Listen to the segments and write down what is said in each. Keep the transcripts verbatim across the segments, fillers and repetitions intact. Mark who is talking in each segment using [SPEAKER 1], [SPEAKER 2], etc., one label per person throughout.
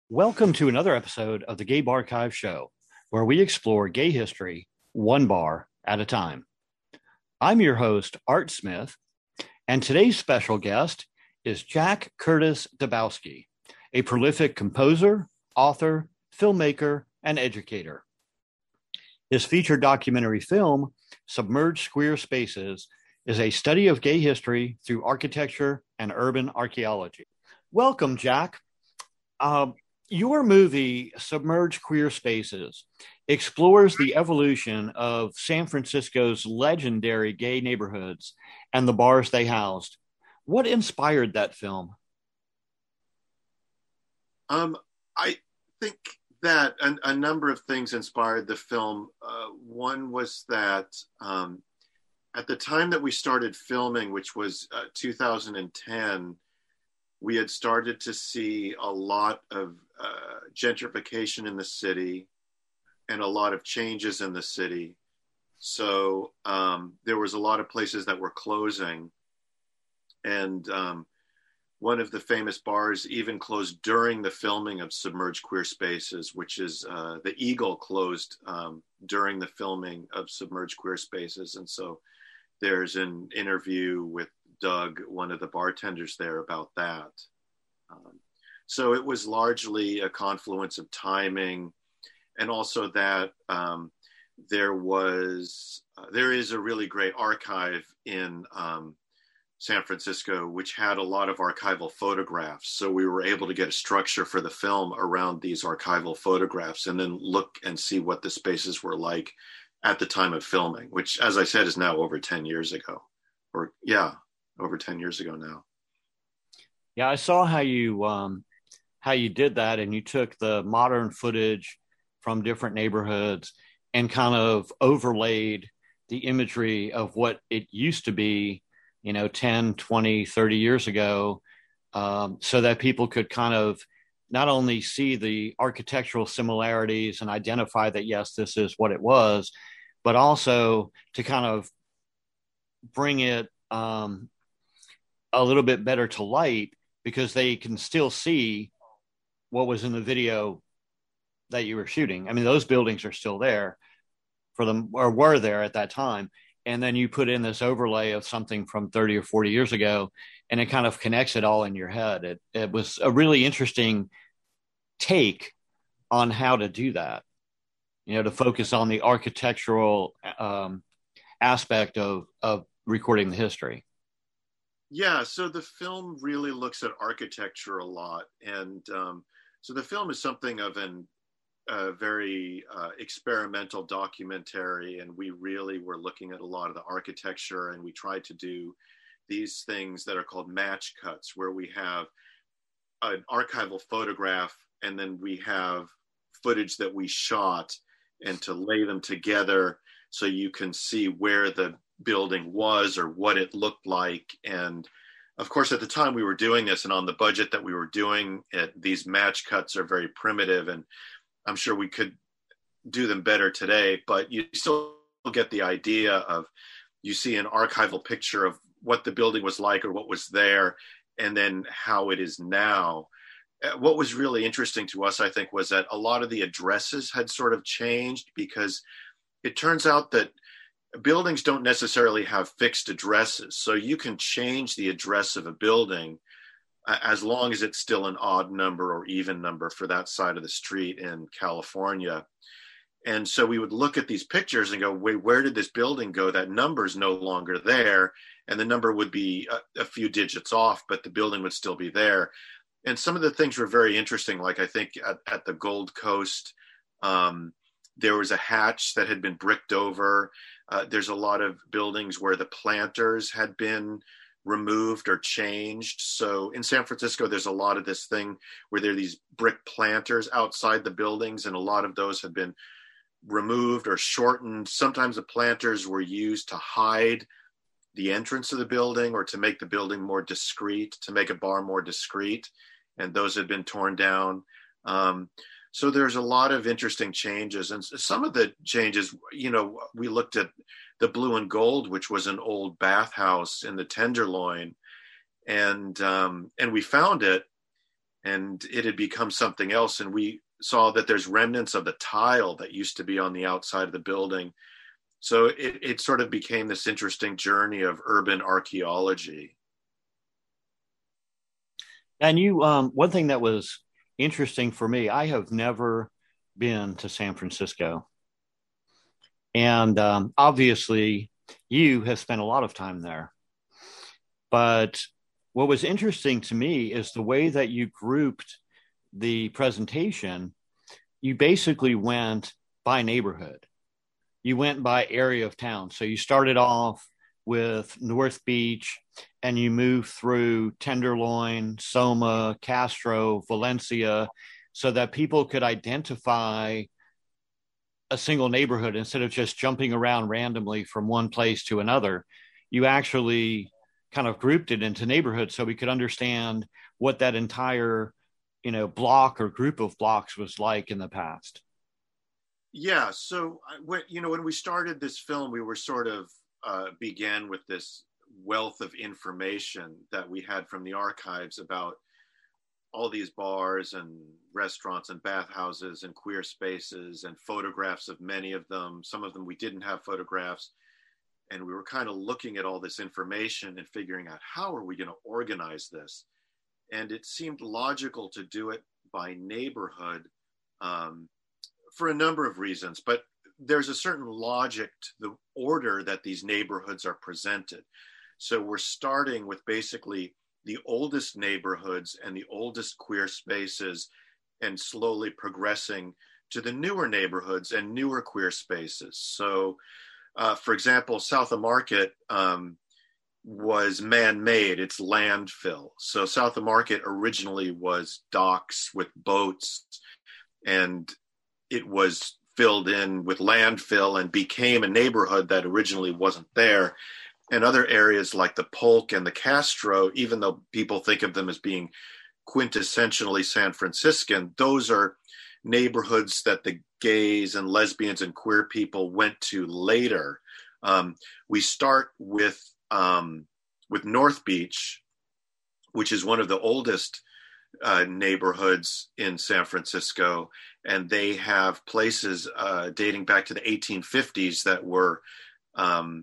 [SPEAKER 1] Welcome to another episode of the Gay Barchive Show, where we explore gay history one bar at a time. I'm your host, Art Smith, and today's special guest is Jack Curtis Dabowski, a prolific composer, author, filmmaker, and educator. His featured documentary film, Submerged Queer Spaces, is a study of gay history through architecture and urban archaeology. Welcome, Jack. Uh, Your movie, Submerged Queer Spaces, explores the evolution of San Francisco's legendary gay neighborhoods and the bars they housed. What inspired that film?
[SPEAKER 2] Um, I think that a, a number of things inspired the film. Uh, one was that um, at the time that we started filming, which was uh, two thousand ten, we had started to see a lot of uh, gentrification in the city and a lot of changes in the city. So um, there was a lot of places that were closing. And um, one of the famous bars even closed during the filming of Submerged Queer Spaces, which is uh, the Eagle closed um, during the filming of Submerged Queer Spaces. And so there's an interview with Doug, one of the bartenders there, about that. Um, so it was largely a confluence of timing, and also that um, there was, uh, there is a really great archive in um, San Francisco, which had a lot of archival photographs. So we were able to get a structure for the film around these archival photographs and then look and see what the spaces were like at the time of filming, which, as I said, is now over ten years ago. Or, yeah, over ten years ago now.
[SPEAKER 1] Yeah, I saw how you um, how you did that, and you took the modern footage from different neighborhoods and kind of overlaid the imagery of what it used to be, you know, ten, twenty, thirty years ago, um, so that people could kind of not only see the architectural similarities and identify that, yes, this is what it was, but also to kind of bring it um, a little bit better to light, because they can still see what was in the video that you were shooting. I mean, those buildings are still there for them, or were there at that time. And then you put in this overlay of something from thirty or forty years ago, and it kind of connects it all in your head. It, it was a really interesting take on how to do that, you know, to focus on the architectural um, aspect of, of recording the history.
[SPEAKER 2] Yeah, so the film really looks at architecture a lot. And um, so the film is something of an a very uh, experimental documentary, and we really were looking at a lot of the architecture, and we tried to do these things that are called match cuts, where we have an archival photograph and then we have footage that we shot, and to lay them together so you can see where the building was or what it looked like. And of course, at the time we were doing this, and on the budget that we were doing it, these match cuts are very primitive, and I'm sure we could do them better today, but you still get the idea of, you see an archival picture of what the building was like or what was there, and then how it is now. What was really interesting to us, I think, was that a lot of the addresses had sort of changed, because it turns out that buildings don't necessarily have fixed addresses. So you can change the address of a building as long as it's still an odd number or even number for that side of the street in California. And so we would look at these pictures and go, wait, where did this building go? That number's no longer there. And the number would be a, a few digits off, but the building would still be there. And some of the things were very interesting. Like, I think at, at the Gold Coast, um, there was a hatch that had been bricked over. Uh, there's a lot of buildings where the planters had been removed or changed. So in San Francisco, there's a lot of this thing where there are these brick planters outside the buildings, and a lot of those have been removed or shortened. Sometimes the planters were used to hide the entrance of the building or to make the building more discreet, to make a bar more discreet, and those had been torn down. Um, so there's a lot of interesting changes. And some of the changes, you know, we looked at the Blue and Gold, which was an old bathhouse in the Tenderloin, and um, and we found it. and it had become something else. And we saw that there's remnants of the tile that used to be on the outside of the building. So it, it sort of became this interesting journey of urban archaeology.
[SPEAKER 1] And you, um, one thing that was interesting for me, I have never been to San Francisco. And um, obviously, you have spent a lot of time there. But what was interesting to me is the way that you grouped the presentation. You basically went by neighborhood. You went by area of town. So you started off with North Beach and you moved through Tenderloin, Soma, Castro, Valencia, so that people could identify a single neighborhood instead of just jumping around randomly from one place to another. You actually kind of grouped it into neighborhoods so we could understand what that entire, you know, block or group of blocks was like in the past.
[SPEAKER 2] Yeah. So, when, you know, when we started this film, we were sort of uh, began with this wealth of information that we had from the archives about all these bars and restaurants and bathhouses and queer spaces and photographs of many of them. Some of them we didn't have photographs. And we were kind of looking at all this information and figuring out how are we going to organize this? And it seemed logical to do it by neighborhood um, for a number of reasons. But there's a certain logic to the order that these neighborhoods are presented. So we're starting with basically the oldest neighborhoods and the oldest queer spaces and slowly progressing to the newer neighborhoods and newer queer spaces. So, uh, for example, South of Market um, was man-made, it's landfill. So South of Market originally was docks with boats, and it was filled in with landfill and became a neighborhood that originally wasn't there. And other areas like the Polk and the Castro, even though people think of them as being quintessentially San Franciscan, those are neighborhoods that the gays and lesbians and queer people went to later. Um, we start with um, with North Beach, which is one of the oldest uh, neighborhoods in San Francisco, and they have places uh, dating back to the eighteen fifties that were um,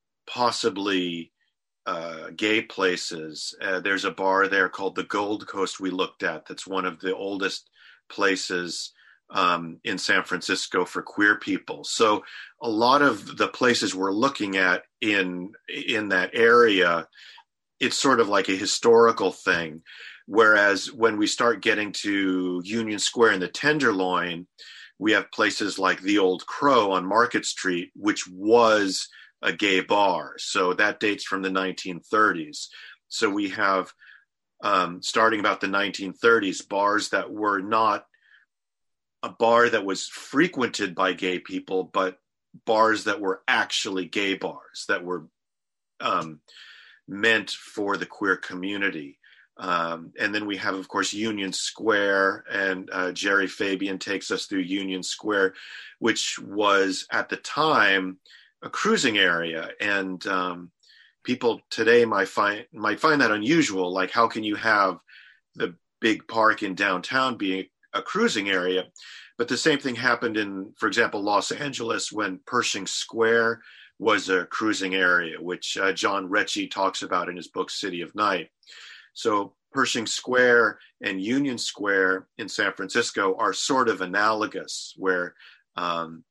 [SPEAKER 2] possibly uh, gay places. Uh, there's a bar there called the Gold Coast we looked at. That's one of the oldest places um, in San Francisco for queer people. So a lot of the places we're looking at in in that area, it's sort of like a historical thing. Whereas when we start getting to Union Square and the Tenderloin, we have places like the Old Crow on Market Street, which was a gay bar. So that dates from the nineteen thirties. So we have, um, starting about the nineteen thirties, bars that were not a bar that was frequented by gay people, but bars that were actually gay bars that were um, meant for the queer community. Um, and then we have, of course, Union Square, and uh, Jerry Fabian takes us through Union Square, which was at the time a cruising area. And um, people today might find might find that unusual. Like, how can you have the big park in downtown being a cruising area? But the same thing happened in, for example, Los Angeles, when Pershing Square was a cruising area, which uh, John Recchi talks about in his book City of Night. So Pershing Square and Union Square in San Francisco are sort of analogous, where um,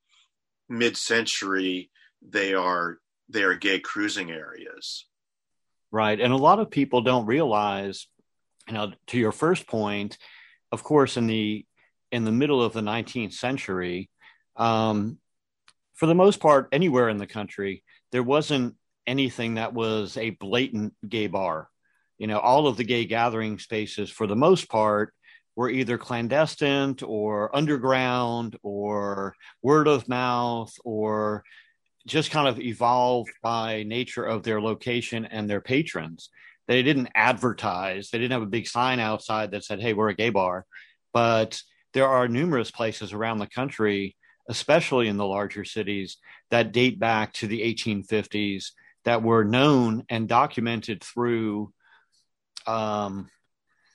[SPEAKER 2] mid-century they are they are gay cruising areas.
[SPEAKER 1] Right. And a lot of people don't realize, you know, to your first point, of course, in the in the middle of the nineteenth century, um, for the most part, anywhere in the country, there wasn't anything that was a blatant gay bar. You know, all of the gay gathering spaces, for the most part, were either clandestine or underground or word of mouth, or just kind of evolved by nature of their location and their patrons. They didn't advertise. They didn't have a big sign outside that said, hey, we're a gay bar. But there are numerous places around the country, especially in the larger cities, that date back to the eighteen fifties that were known and documented through um,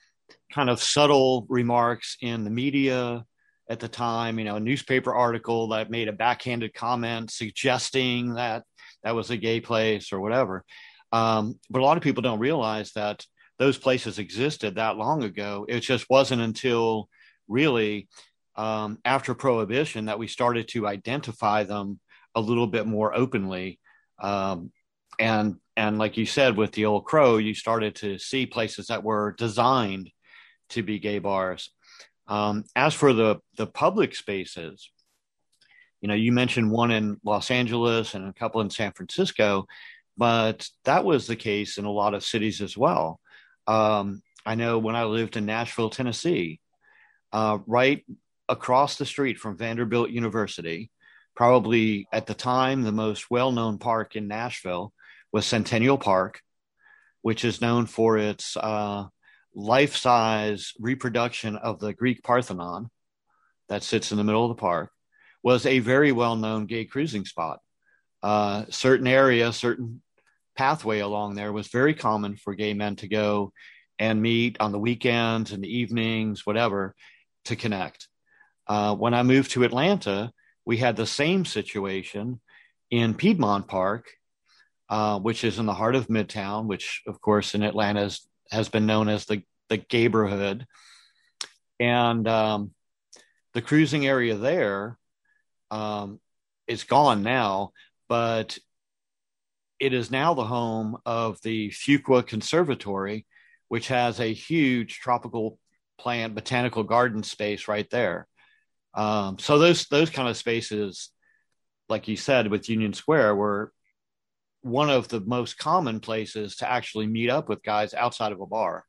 [SPEAKER 1] kind of subtle remarks in the media at the time, you know, a newspaper article that made a backhanded comment suggesting that that was a gay place or whatever. Um, but a lot of people don't realize that those places existed that long ago. It just wasn't until really um, after Prohibition that we started to identify them a little bit more openly. Um, and and like you said, with the Old Crow, you started to see places that were designed to be gay bars. Um, as for the the public spaces, you know, you mentioned one in Los Angeles and a couple in San Francisco, but that was the case in a lot of cities as well. Um, I know when I lived in Nashville, Tennessee, uh, right across the street from Vanderbilt University, probably at the time the most well-known park in Nashville was Centennial Park, which is known for its uh, life-size reproduction of the Greek Parthenon that sits in the middle of the park, was a very well-known gay cruising spot. Uh, certain area, certain pathway along there was very common for gay men to go and meet on the weekends and the evenings, whatever, to connect. Uh, when I moved to Atlanta, we had the same situation in Piedmont Park, uh, which is in the heart of Midtown, which, of course, in Atlanta is, has been known as the, the gayborhood. And um, the cruising area there um, is gone now, but it is now the home of the Fuqua Conservatory, which has a huge tropical plant botanical garden space right there. Um, so those those kind of spaces, like you said, with Union Square, were one of the most common places to actually meet up with guys outside of a bar.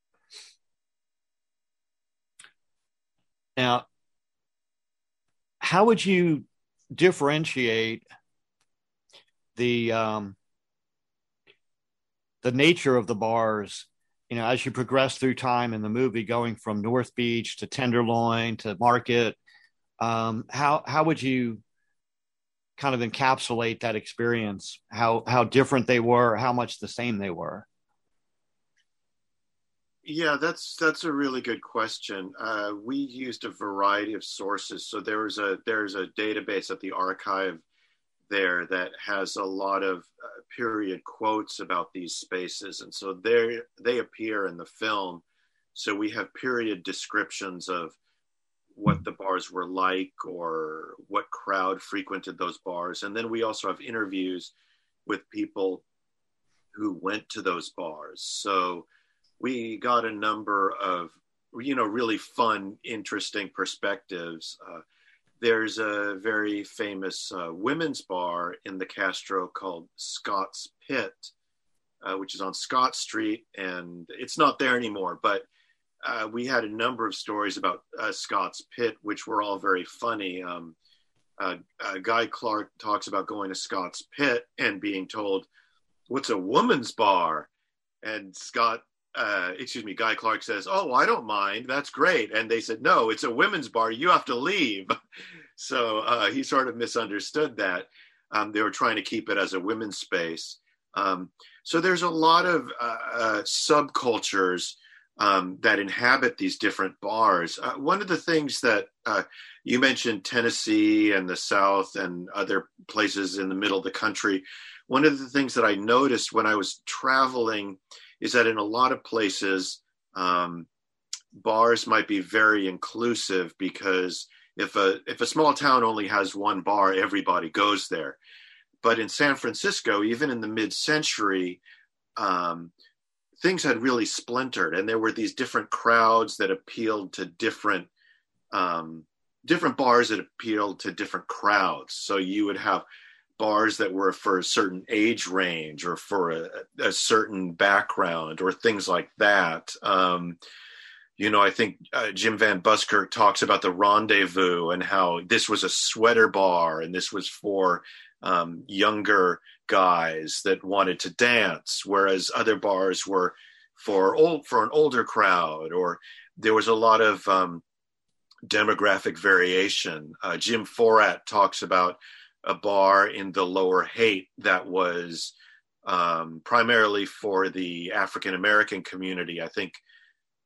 [SPEAKER 1] Now, how would you differentiate the um, the nature of the bars, you know, as you progress through time in the movie, going from North Beach to Tenderloin to Market? Um, how how would you kind of encapsulate that experience? How how different they were, how much the same they were?
[SPEAKER 2] Yeah, that's that's a really good question. Uh, we used a variety of sources. So there was a there's a database at the archive there that has a lot of uh, period quotes about these spaces, and so they they appear in the film. So we have period descriptions of what the bars were like or what crowd frequented those bars, and then we also have interviews with people who went to those bars. So we got a number of, you know, really fun, interesting perspectives. Uh, there's a very famous uh, women's bar in the Castro called Scott's Pit, uh, which is on Scott Street, and it's not there anymore. But uh, we had a number of stories about uh, Scott's Pit, which were all very funny. Um, uh, uh, Guy Clark talks about going to Scott's Pit and being told, "What's a woman's bar?" And Scott Uh, excuse me, Guy Clark says, "Oh, I don't mind. That's great." And they said, "No, it's a women's bar. You have to leave." So uh, he sort of misunderstood that. Um, they were trying to keep it as a women's space. Um, so there's a lot of uh, uh, subcultures um, that inhabit these different bars. Uh, one of the things that uh, you mentioned, Tennessee and the South and other places in the middle of the country. One of the things that I noticed when I was traveling is that in a lot of places, um, bars might be very inclusive, because if a if a small town only has one bar, everybody goes there. But in San Francisco, even in the mid-century, um, things had really splintered, and there were these different crowds that appealed to different um, different bars that appealed to different crowds. So you would have bars that were for a certain age range or for a, a certain background or things like that. Um, you know, I think uh, Jim Van Buskirk talks about the Rendezvous and how this was a sweater bar and this was for um, younger guys that wanted to dance, whereas other bars were for old for an older crowd. Or there was a lot of um, demographic variation. Uh, Jim Forat talks about a bar in the Lower Haight that was um, primarily for the African American community. I think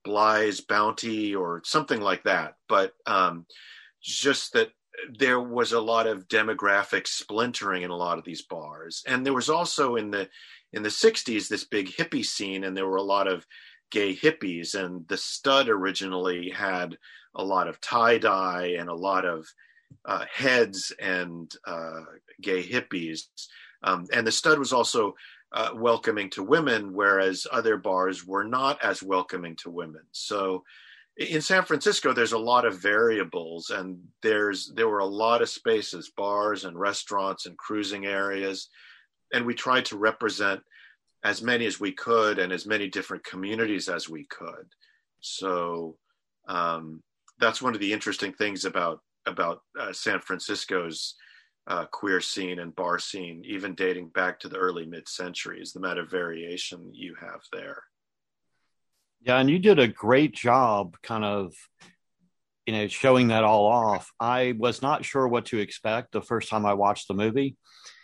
[SPEAKER 2] Bly's Bounty or something like that. But um, just that there was a lot of demographic splintering in a lot of these bars. And there was also in the in the sixties this big hippie scene, and there were a lot of gay hippies. And the Stud originally had a lot of tie-dye and a lot of uh, heads and uh, gay hippies. Um, and the Stud was also uh, welcoming to women, whereas other bars were not as welcoming to women. So in San Francisco, there's a lot of variables, and there's there were a lot of spaces, bars and restaurants and cruising areas, and we tried to represent as many as we could and as many different communities as we could. So um, that's one of the interesting things about about uh, San Francisco's uh, queer scene and bar scene, even dating back to the early mid-century, is the amount of variation you have there.
[SPEAKER 1] Yeah, and you did a great job kind of, you know, showing that all off. I was not sure what to expect the first time I watched the movie,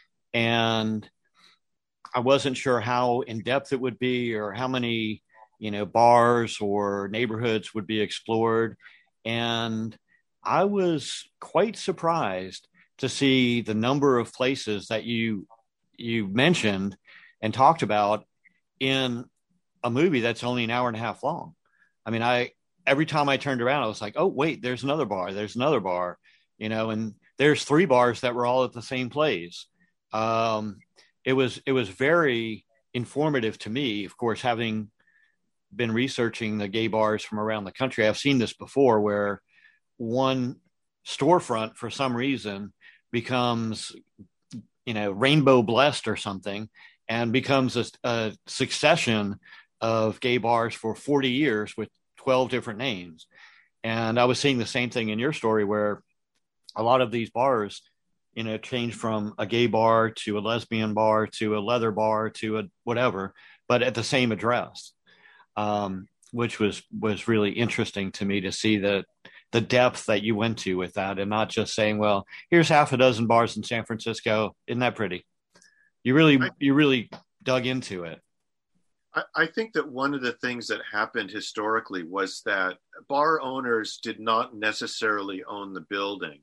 [SPEAKER 1] and I wasn't sure how in depth it would be or how many, you know, bars or neighborhoods would be explored. And I was quite surprised to see the number of places that you you mentioned and talked about in a movie that's only an hour and a half long. I mean, I every time I turned around, I was like, oh, wait, there's another bar. There's another bar, you know, and there's three bars that were all at the same place. Um, it was it was very informative to me, of course, having been researching the gay bars from around the country. I've seen this before where one storefront for some reason becomes, you know, rainbow blessed or something, and becomes a, a succession of gay bars for forty years with twelve different names. And I was seeing the same thing in your story where a lot of these bars, you know, change from a gay bar to a lesbian bar to a leather bar to a whatever, but at the same address, um, which was, was really interesting to me to see the, the depth that you went to with that, and not just saying, well, here's half a dozen bars in San Francisco. Isn't that pretty? You really, I, you really dug into it.
[SPEAKER 2] I, I think that one of the things that happened historically was that bar owners did not necessarily own the building.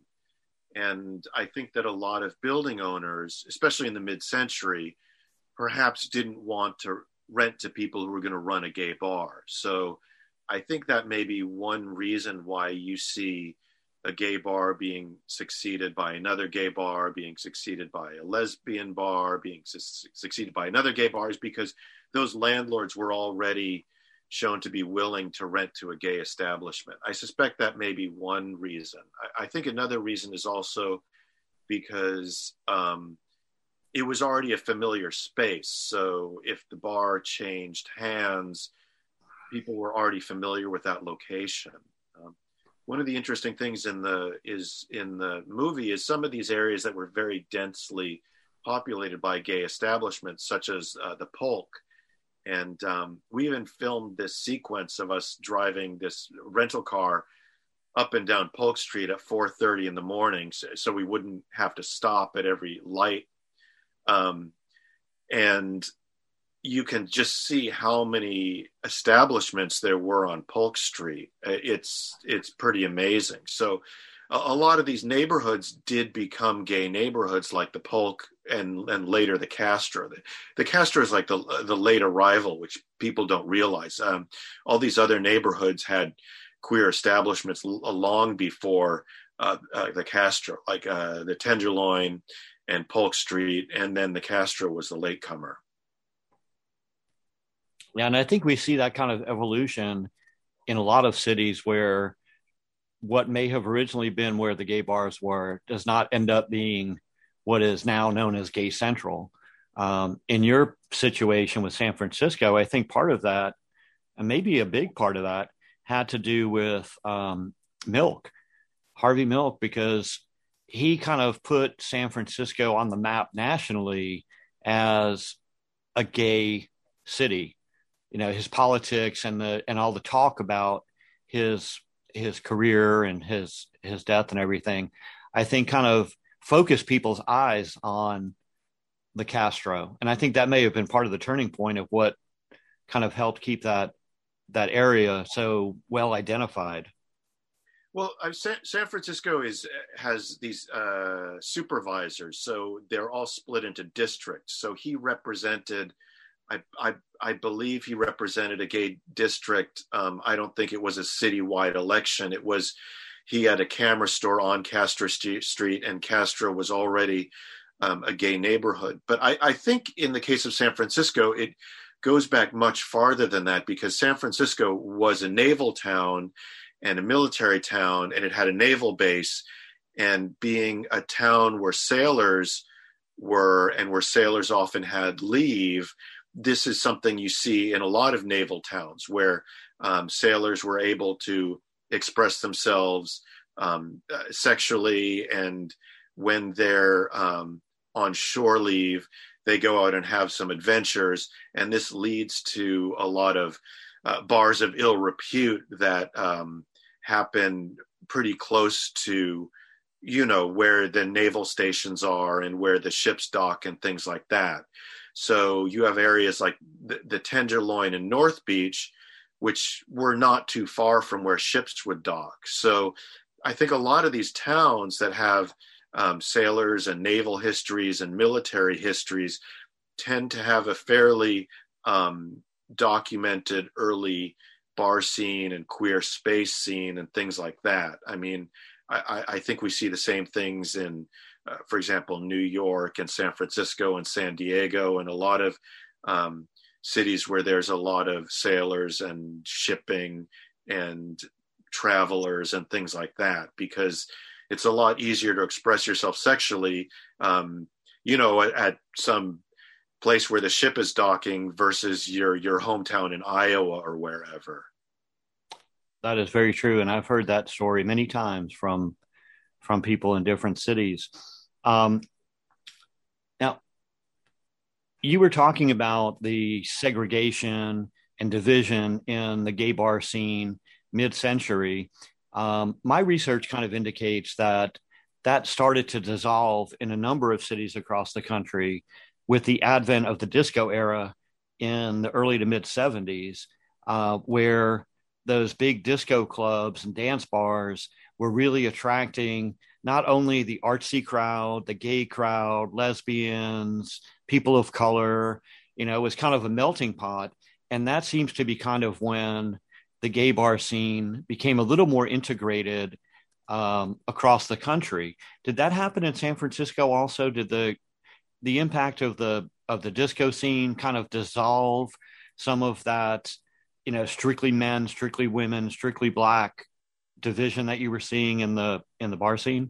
[SPEAKER 2] And I think that a lot of building owners, especially in the mid-century, perhaps didn't want to rent to people who were going to run a gay bar. So I think that may be one reason why you see a gay bar being succeeded by another gay bar, being succeeded by a lesbian bar, being su- succeeded by another gay bar, is because those landlords were already shown to be willing to rent to a gay establishment. I suspect that may be one reason. I, I think another reason is also because um, it was already a familiar space. So if the bar changed hands, people were already familiar with that location. Um, one of the interesting things in the is in the movie is some of these areas that were very densely populated by gay establishments, such as uh, the Polk. And um, we even filmed this sequence of us driving this rental car up and down Polk Street at four thirty in the morning, so, so we wouldn't have to stop at every light. Um, and you can just see how many establishments there were on Polk Street. It's it's pretty amazing. So a, a lot of these neighborhoods did become gay neighborhoods, like the Polk and and later the Castro. The, the Castro is like the the late arrival, which people don't realize. Um, all these other neighborhoods had queer establishments l- long before uh, uh, the Castro, like uh, the Tenderloin and Polk Street, and then the Castro was the latecomer.
[SPEAKER 1] Yeah, and I think we see that kind of evolution in a lot of cities where what may have originally been where the gay bars were does not end up being what is now known as Gay Central. Um, in your situation with San Francisco, I think part of that, and maybe a big part of that, had to do with um, Milk, Harvey Milk, because he kind of put San Francisco on the map nationally as a gay city. You know, his politics and the and all the talk about his his career and his his death and everything, I think kind of focused people's eyes on the Castro. And I think that may have been part of the turning point of what kind of helped keep that that area so well identified.
[SPEAKER 2] Well, uh, San, San Francisco is has these uh, supervisors, so they're all split into districts. So he represented, I, I, I believe he represented a gay district. Um, I don't think it was a citywide election. It was, he had a camera store on Castro Street, and Castro was already um, a gay neighborhood. But I, I think in the case of San Francisco, it goes back much farther than that, because San Francisco was a naval town and a military town, and it had a naval base. And being a town where sailors were, and where sailors often had leave, this is something you see in a lot of naval towns, where um, sailors were able to express themselves um, uh, sexually, and when they're um, on shore leave, they go out and have some adventures. And this leads to a lot of uh, bars of ill repute that um, happen pretty close to, you know, where the naval stations are and where the ships dock and things like that. So you have areas like the, the Tenderloin and North Beach, which were not too far from where ships would dock. So I think a lot of these towns that have um, sailors and naval histories and military histories tend to have a fairly um, documented early bar scene and queer space scene and things like that. I mean, I, I think we see the same things in, uh, for example, New York and San Francisco and San Diego, and a lot of um, cities where there's a lot of sailors and shipping and travelers and things like that, because it's a lot easier to express yourself sexually, um, you know, at, at some place where the ship is docking versus your your hometown in Iowa or wherever.
[SPEAKER 1] That is very true, and I've heard that story many times from from people in different cities. Um, now, you were talking about the segregation and division in the gay bar scene mid-century. Um, my research kind of indicates that that started to dissolve in a number of cities across the country with the advent of the disco era in the early to mid seventies, uh, where those big disco clubs and dance bars were really attracting not only the artsy crowd, the gay crowd, lesbians, people of color. You know, it was kind of a melting pot. And that seems to be kind of when the gay bar scene became a little more integrated um, across the country. Did that happen in San Francisco also? Did the the impact of the of the disco scene kind of dissolve some of that, you know, strictly men, strictly women, strictly Black division that you were seeing in the in the bar scene?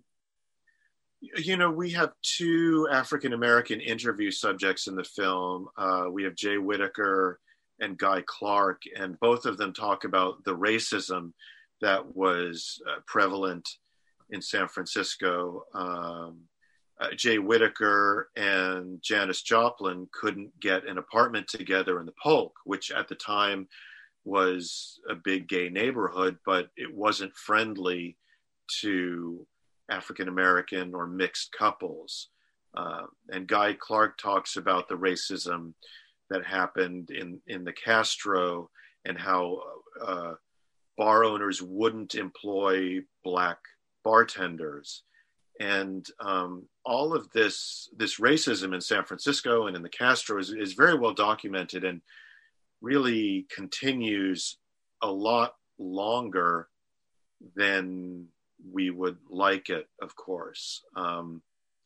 [SPEAKER 2] You know, we have two African-American interview subjects in the film. Uh, we have Jay Whitaker and Guy Clark, and both of them talk about the racism that was uh, prevalent in San Francisco. Um, uh, Jay Whitaker and Janis Joplin couldn't get an apartment together in the Polk, which at the time was a big gay neighborhood, but it wasn't friendly to African-American or mixed couples. Uh, and Guy Clark talks about the racism that happened in, in the Castro, and how uh, bar owners wouldn't employ Black bartenders. And um, all of this, this racism in San Francisco and in the Castro is, is very well documented, and really continues a lot longer than we would like it, of course. Um,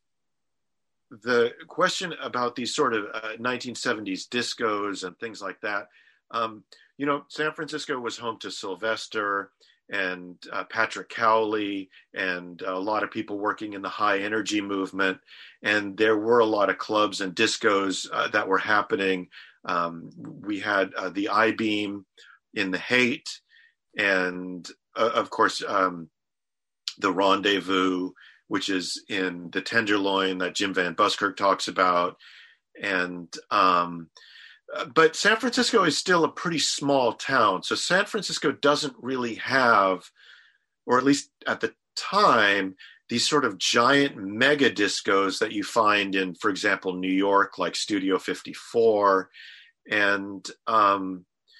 [SPEAKER 2] the question about these sort of uh, nineteen seventies discos and things like that, um, you know, San Francisco was home to Sylvester and uh, Patrick Cowley and a lot of people working in the high energy movement. And there were a lot of clubs and discos uh, that were happening. Um, we had uh, the I-Beam in the Haight, and uh, of course, um, the Rendezvous, which is in the Tenderloin that Jim Van Buskirk talks about. And, um, but San Francisco is still a pretty small town. So San Francisco doesn't really have, or at least at the time, these sort of giant mega discos that you find in, for example, New York, like Studio fifty-four. And um,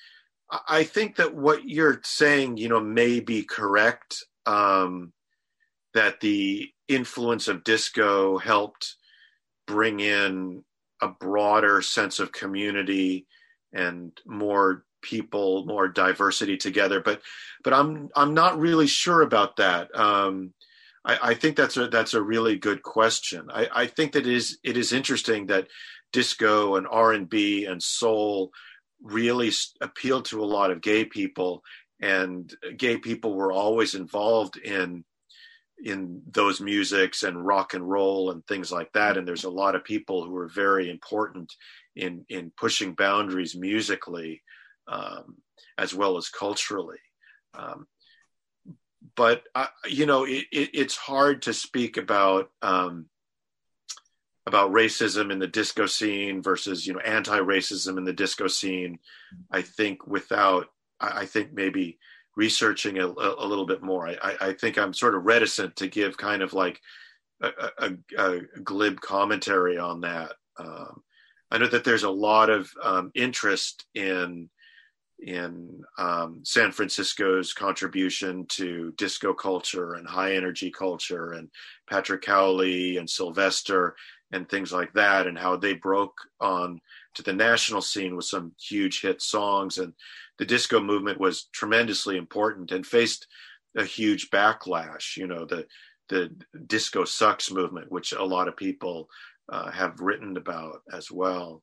[SPEAKER 2] I think that what you're saying, you know, may be correct. Um, that the influence of disco helped bring in a broader sense of community and more people, more diversity together. But but I'm I'm not really sure about that. Um, I, I think that's a that's a really good question. I, I think that it is it is interesting that disco and R and B and soul really appealed to a lot of gay people, and gay people were always involved in in those musics and rock and roll and things like that. And there's a lot of people who are very important in in pushing boundaries musically, um, as well as culturally. Um, but I, you know, it, it, it's hard to speak about um, about racism in the disco scene versus, you know, anti-racism in the disco scene. I think without, I, I think maybe researching a, a, a little bit more. I, I think I'm sort of reticent to give kind of like a, a, a glib commentary on that. Um, I know that there's a lot of um, interest in in um, San Francisco's contribution to disco culture and high energy culture, and Patrick Cowley and Sylvester and things like that, and how they broke on to the national scene with some huge hit songs. And the disco movement was tremendously important and faced a huge backlash. You know, the the disco sucks movement, which a lot of people uh, have written about as well.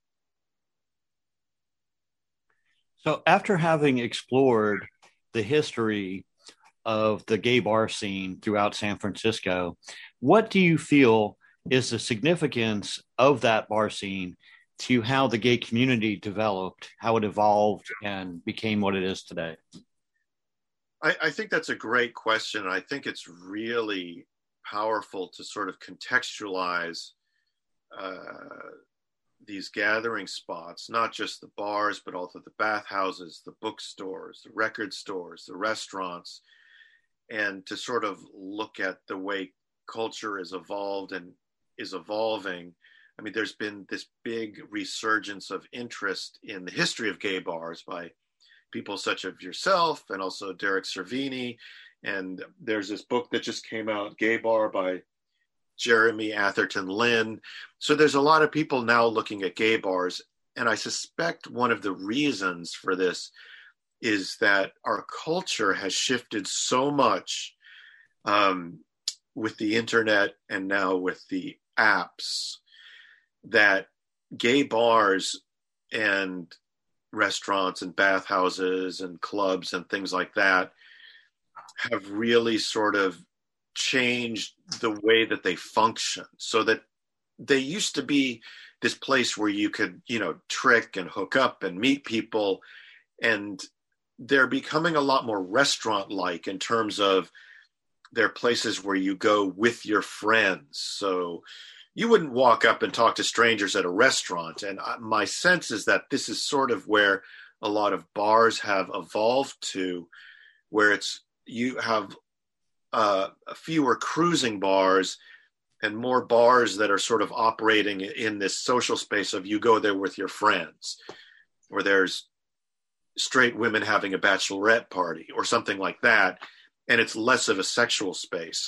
[SPEAKER 1] So after having explored the history of the gay bar scene throughout San Francisco, what do you feel is the significance of that bar scene to how the gay community developed, how it evolved and became what it is today?
[SPEAKER 2] I, I think that's a great question. I think it's really powerful to sort of contextualize uh, these gathering spots, not just the bars, but also the bathhouses, the bookstores, the record stores, the restaurants, and to sort of look at the way culture is evolved and is evolving. I mean, there's been this big resurgence of interest in the history of gay bars by people such as yourself and also Derek Cervini. And there's this book that just came out, Gay Bar, by Jeremy Atherton Lynn. So there's a lot of people now looking at gay bars. And I suspect one of the reasons for this is that our culture has shifted so much um, with the internet and now with the apps, that gay bars and restaurants and bathhouses and clubs and things like that have really sort of changed the way that they function, so that they used to be this place where you could, you know, trick and hook up and meet people, and they're becoming a lot more restaurant-like in terms of they're places where you go with your friends. So you wouldn't walk up and talk to strangers at a restaurant. And my sense is that this is sort of where a lot of bars have evolved to, where it's, you have uh, fewer cruising bars and more bars that are sort of operating in this social space of you go there with your friends, or there's straight women having a bachelorette party or something like that. And it's less of a sexual space.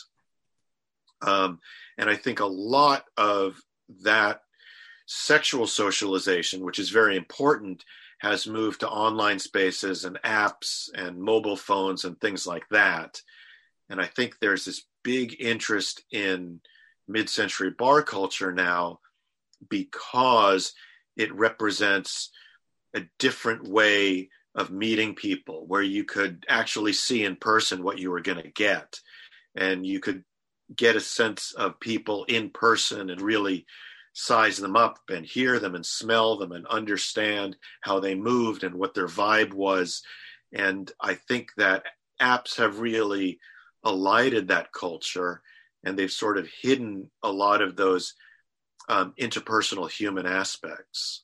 [SPEAKER 2] Um, and I think a lot of that sexual socialization, which is very important, has moved to online spaces and apps and mobile phones and things like that. And I think there's this big interest in mid-century bar culture now because it represents a different way of meeting people, where you could actually see in person what you were going to get. And you could get a sense of people in person and really size them up and hear them and smell them and understand how they moved and what their vibe was. And I think that apps have really elided that culture, and they've sort of hidden a lot of those um, interpersonal human aspects.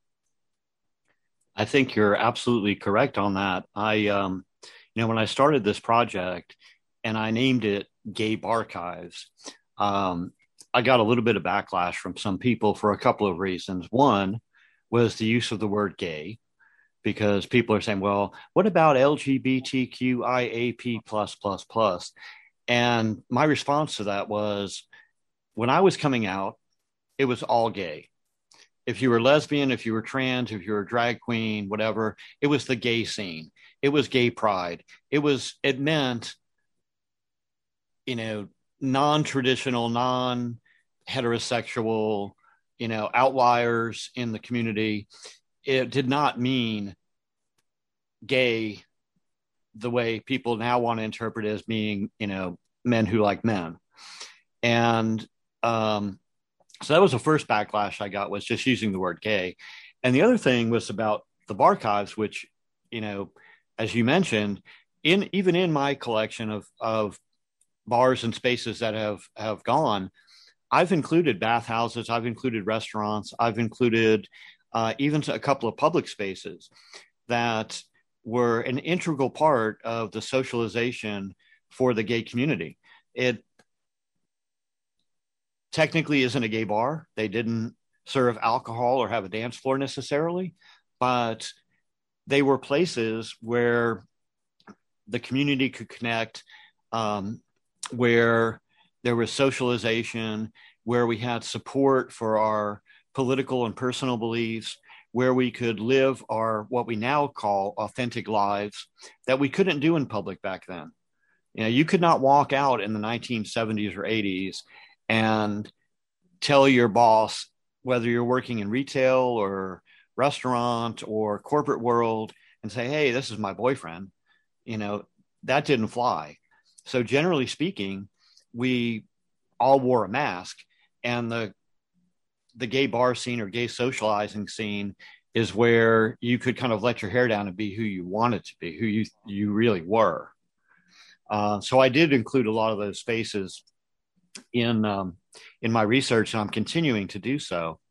[SPEAKER 1] I think you're absolutely correct on that. I, um, you know, when I started this project and I named it Gay Barchives, um, I got a little bit of backlash from some people for a couple of reasons. One was the use of the word gay. because people are saying, well, what about L G B T Q I A P plus plus plus? And my response to that was, when I was coming out, it was all gay. If you were lesbian, if you were trans, if you were a drag queen, whatever, it was the gay scene. It was gay pride. It was, it meant, you know, non-traditional, non-heterosexual, you know, outliers in the community. It did not mean gay the way people now want to interpret it as being, you know, men who like men. And um, so that was the first backlash I got, was just using the word gay. And the other thing was about the Barchives, which, you know, as you mentioned, in even in my collection of of bars and spaces that have have gone, I've included bathhouses, I've included restaurants, I've included uh, even a couple of public spaces that were an integral part of the socialization for the gay community. It technically isn't a gay bar. They didn't serve alcohol or have a dance floor necessarily, but they were places where the community could connect, um, where there was socialization, where we had support for our political and personal beliefs, where we could live our what we now call authentic lives that we couldn't do in public back then. You know, you could not walk out in the nineteen seventies or eighties and tell your boss, whether you're working in retail or restaurant or corporate world, and say, hey, this is my boyfriend. You know, that didn't fly. So generally speaking, we all wore a mask, and the the gay bar scene or gay socializing scene is where you could kind of let your hair down and be who you wanted to be, who you you really were. Uh, so I did include a lot of those spaces in um, in my research, and I'm continuing to do so.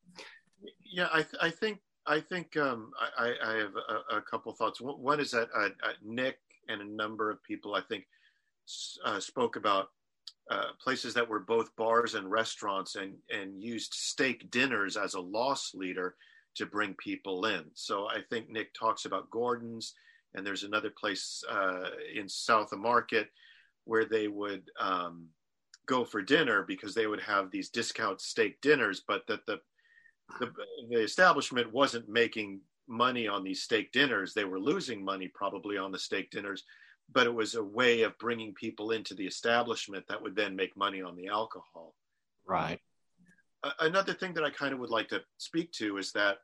[SPEAKER 2] Yeah, I, th- I think I think um, I, I have a, a couple thoughts. One is that uh, uh, Nick and a number of people, I think, uh, spoke about uh, places that were both bars and restaurants, and and used steak dinners as a loss leader to bring people in. So I think Nick talks about Gordon's, and there's another place uh, in South of Market where they would um, go for dinner because they would have these discount steak dinners, but that the the, the establishment wasn't making money on these steak dinners. They were losing money probably on the steak dinners, but it was a way of bringing people into the establishment that would then make money on the alcohol.
[SPEAKER 1] Right.
[SPEAKER 2] Uh, another thing that I kind of would like to speak to is that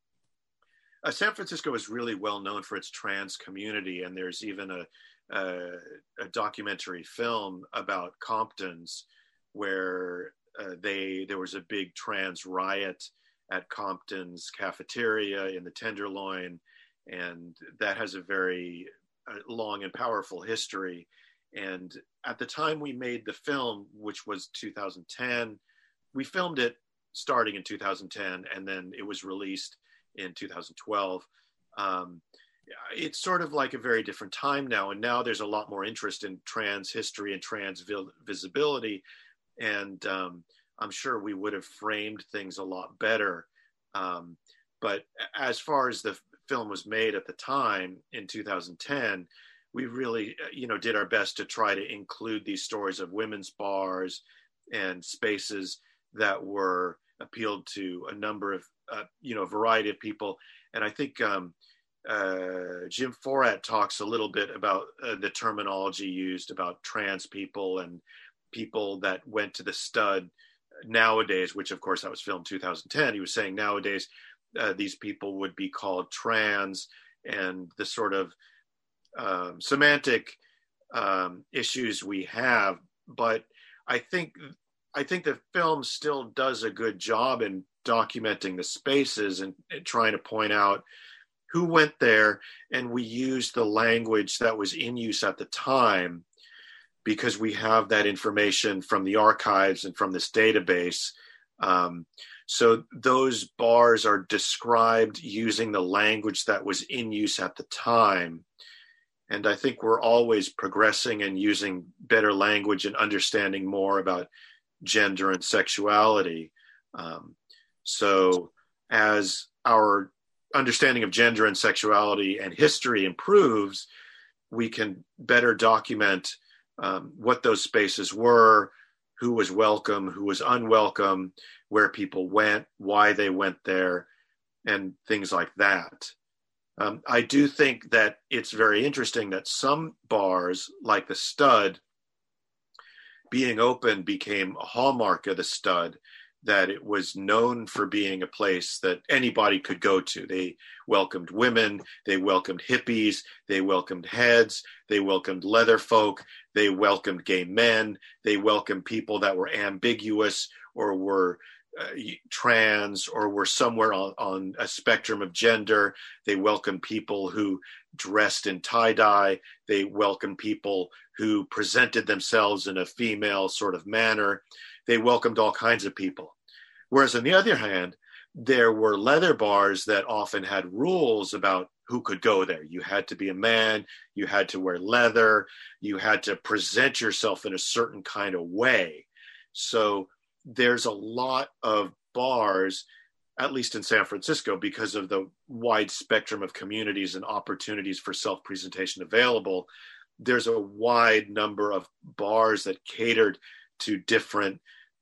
[SPEAKER 2] uh, San Francisco is really well known for its trans community, and there's even a, a, a documentary film about Compton's where uh, they there was a big trans riot at Compton's cafeteria in the Tenderloin, and that has a very uh, long and powerful history. And at the time we made the film, which was two thousand ten, we filmed it starting in two thousand ten, and then it was released in two thousand twelve. Um, it's sort of like a very different time now, and now there's a lot more interest in trans history and trans visibility, and um, I'm sure we would have framed things a lot better. Um, but as far as the film was made at the time in two thousand ten, we really, you know, did our best to try to include these stories of women's bars and spaces that were appealed to a number of, uh, you know, variety of people. And I think um, uh, Jim Forat talks a little bit about uh, the terminology used about trans people and people that went to the stud nowadays, which of course that was filmed two thousand ten. He was saying nowadays uh, these people would be called trans, and the sort of um, semantic um, issues we have. But I think I think the film still does a good job in documenting the spaces and, and trying to point out who went there, and we used the language that was in use at the time, because we have that information from the archives and from this database. Um, so those bars are described using the language that was in use at the time. And I think we're always progressing and using better language and understanding more about gender and sexuality. Um, so as our understanding of gender and sexuality and history improves, we can better document um, what those spaces were, who was welcome, who was unwelcome, where people went, why they went there, and things like that. Um, I do think that it's very interesting that some bars, like the Stud, being open became a hallmark of the Stud, that it was known for being a place that anybody could go to. They welcomed women, they welcomed hippies, they welcomed heads, they welcomed leather folk, they welcomed gay men, they welcomed people that were ambiguous or were uh, trans or were somewhere on, on a spectrum of gender. They welcomed people who dressed in tie-dye. They welcomed people who presented themselves in a female sort of manner. They welcomed all kinds of people. Whereas on the other hand, there were leather bars that often had rules about who could go there. You had to be a man, you had to wear leather, you had to present yourself in a certain kind of way. So there's a lot of bars, at least in San Francisco, because of the wide spectrum of communities and opportunities for self-presentation available. There's a wide number of bars that catered to different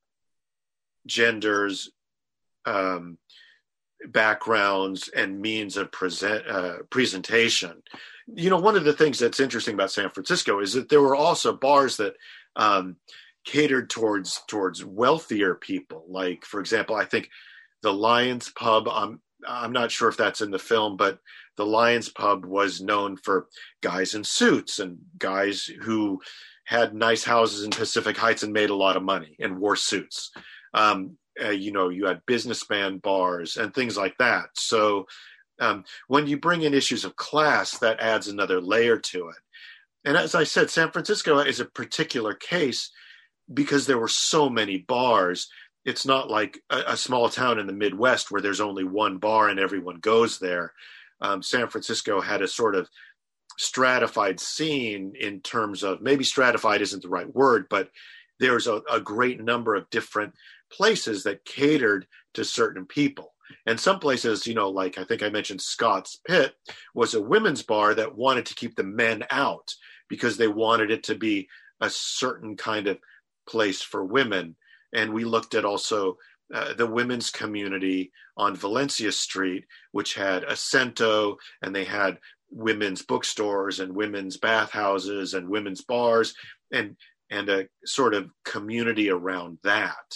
[SPEAKER 2] genders, um, backgrounds, and means of present, uh, presentation. You know, one of the things that's interesting about San Francisco is that there were also bars that um, catered towards towards wealthier people. Like, for example, I think the Lions Pub, I'm, I'm not sure if that's in the film, but the Lions Pub was known for guys in suits and guys who had nice houses in Pacific Heights and made a lot of money and wore suits. Um, uh, you know, you had businessman bars and things like that. So um, when you bring in issues of class, that adds another layer to it. And as I said, San Francisco is a particular case because there were so many bars. It's not like a, a small town in the Midwest where there's only one bar and everyone goes there. Um, San Francisco had a sort of stratified scene in terms of, maybe stratified isn't the right word, but there's a, a great number of different places that catered to certain people. And some places, you know, like I think I mentioned Scott's Pit was a women's bar that wanted to keep the men out because they wanted it to be a certain kind of place for women. And we looked at also uh, the women's community on Valencia Street, which had a Cento, and they had women's bookstores and women's bathhouses and women's bars, and and a sort of community around that.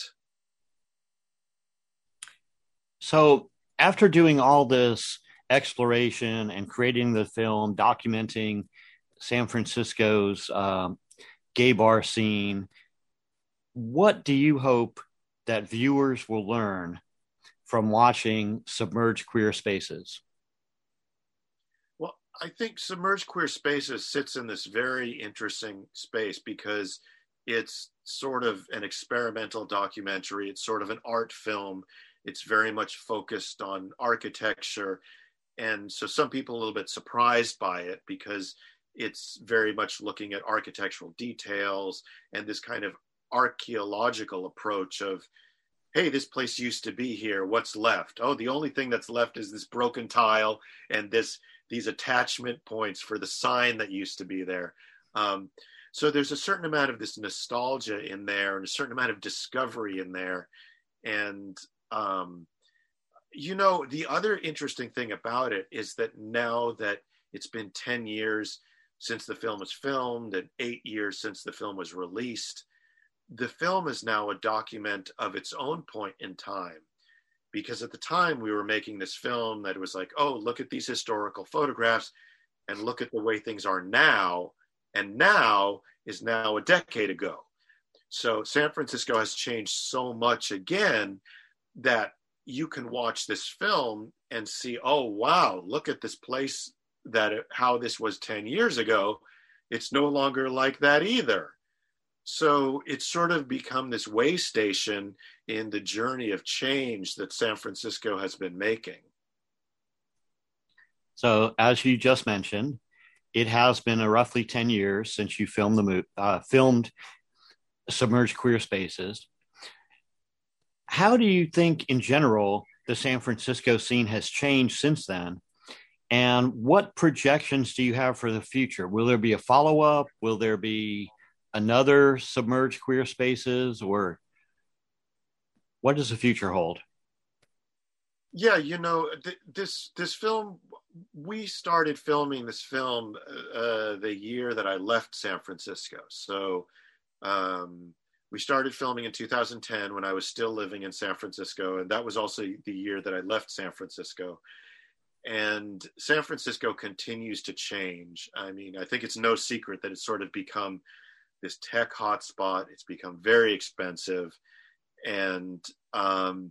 [SPEAKER 1] So after doing all this exploration and creating the film, documenting San Francisco's um, gay bar scene, what do you hope that viewers will learn from watching Submerged Queer Spaces?
[SPEAKER 2] Well, I think Submerged Queer Spaces sits in this very interesting space because it's sort of an experimental documentary. It's sort of an art film. It's very much focused on architecture. And so some people are a little bit surprised by it because it's very much looking at architectural details and this kind of archaeological approach of, hey, this place used to be here. What's left? Oh, the only thing that's left is this broken tile and this these attachment points for the sign that used to be there. Um, so there's a certain amount of this nostalgia in there and a certain amount of discovery in there. And, um, you know, the other interesting thing about it is that now that it's been ten years since the film was filmed and eight years since the film was released, the film is now a document of its own point in time. Because at the time we were making this film that it was like, oh, look at these historical photographs and look at the way things are now. And now is now a decade ago. So San Francisco has changed so much again that you can watch this film and see, oh, wow, look at this place, that it, how this was ten years ago. It's no longer like that either. So it's sort of become this way station in the journey of change that San Francisco has been making.
[SPEAKER 1] So as you just mentioned, it has been a roughly ten years since you filmed the movie, uh, filmed Submerged Queer Spaces. How do you think in general the San Francisco scene has changed since then. And what projections do you have for the future? Will there be a follow up? Will there be another Submerged Queer Spaces, or what does the future hold?
[SPEAKER 2] Yeah, you know, th- this this film, we started filming this film uh, the year that I left San Francisco. So um, we started filming in two thousand ten when I was still living in San Francisco, and that was also the year that I left San Francisco. And San Francisco continues to change. I mean, I think it's no secret that it's sort of become this tech hotspot. It's become very expensive, and um,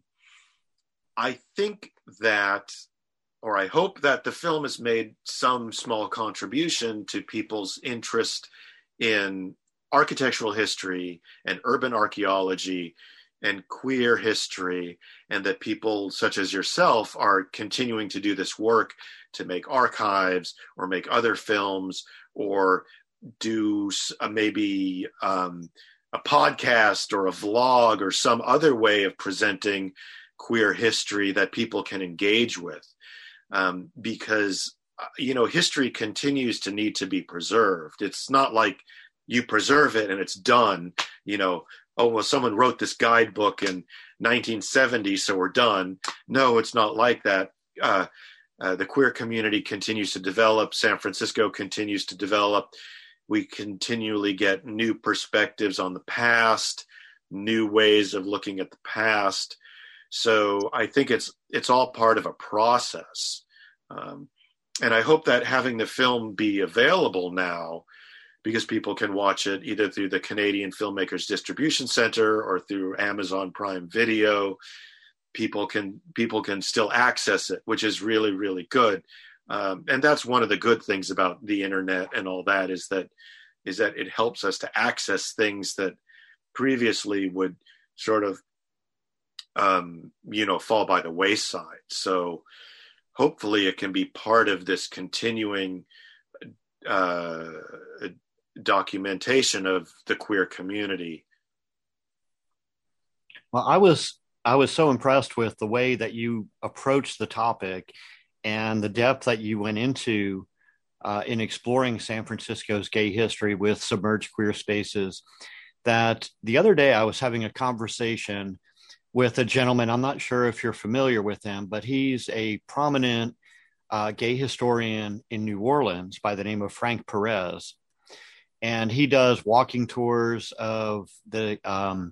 [SPEAKER 2] I think that, or I hope that the film has made some small contribution to people's interest in architectural history and urban archaeology and queer history, and that people such as yourself are continuing to do this work to make archives or make other films or do uh, maybe um, a podcast or a vlog or some other way of presenting queer history that people can engage with. Um, because, you know, history continues to need to be preserved. It's not like you preserve it and it's done, you know, oh, well, someone wrote this guidebook in nineteen seventy, so we're done. No, it's not like that. Uh, uh, the queer community continues to develop. San Francisco continues to develop. We continually get new perspectives on the past, new ways of looking at the past. So I think it's it's all part of a process. Um, and I hope that having the film be available now, because people can watch it either through the Canadian Filmmakers Distribution Center or through Amazon Prime Video, people can people can still access it, which is really, really good. Um, and that's one of the good things about the internet and all that is that is that it helps us to access things that previously would sort of um, you know, fall by the wayside. So hopefully it can be part of this continuing uh, documentation of the queer community.
[SPEAKER 1] Well, I was I was so impressed with the way that you approached the topic and the depth that you went into uh, in exploring San Francisco's gay history with Submerged Queer Spaces, that the other day I was having a conversation with a gentleman. I'm not sure if you're familiar with him, but he's a prominent uh, gay historian in New Orleans by the name of Frank Perez. And he does walking tours of the um,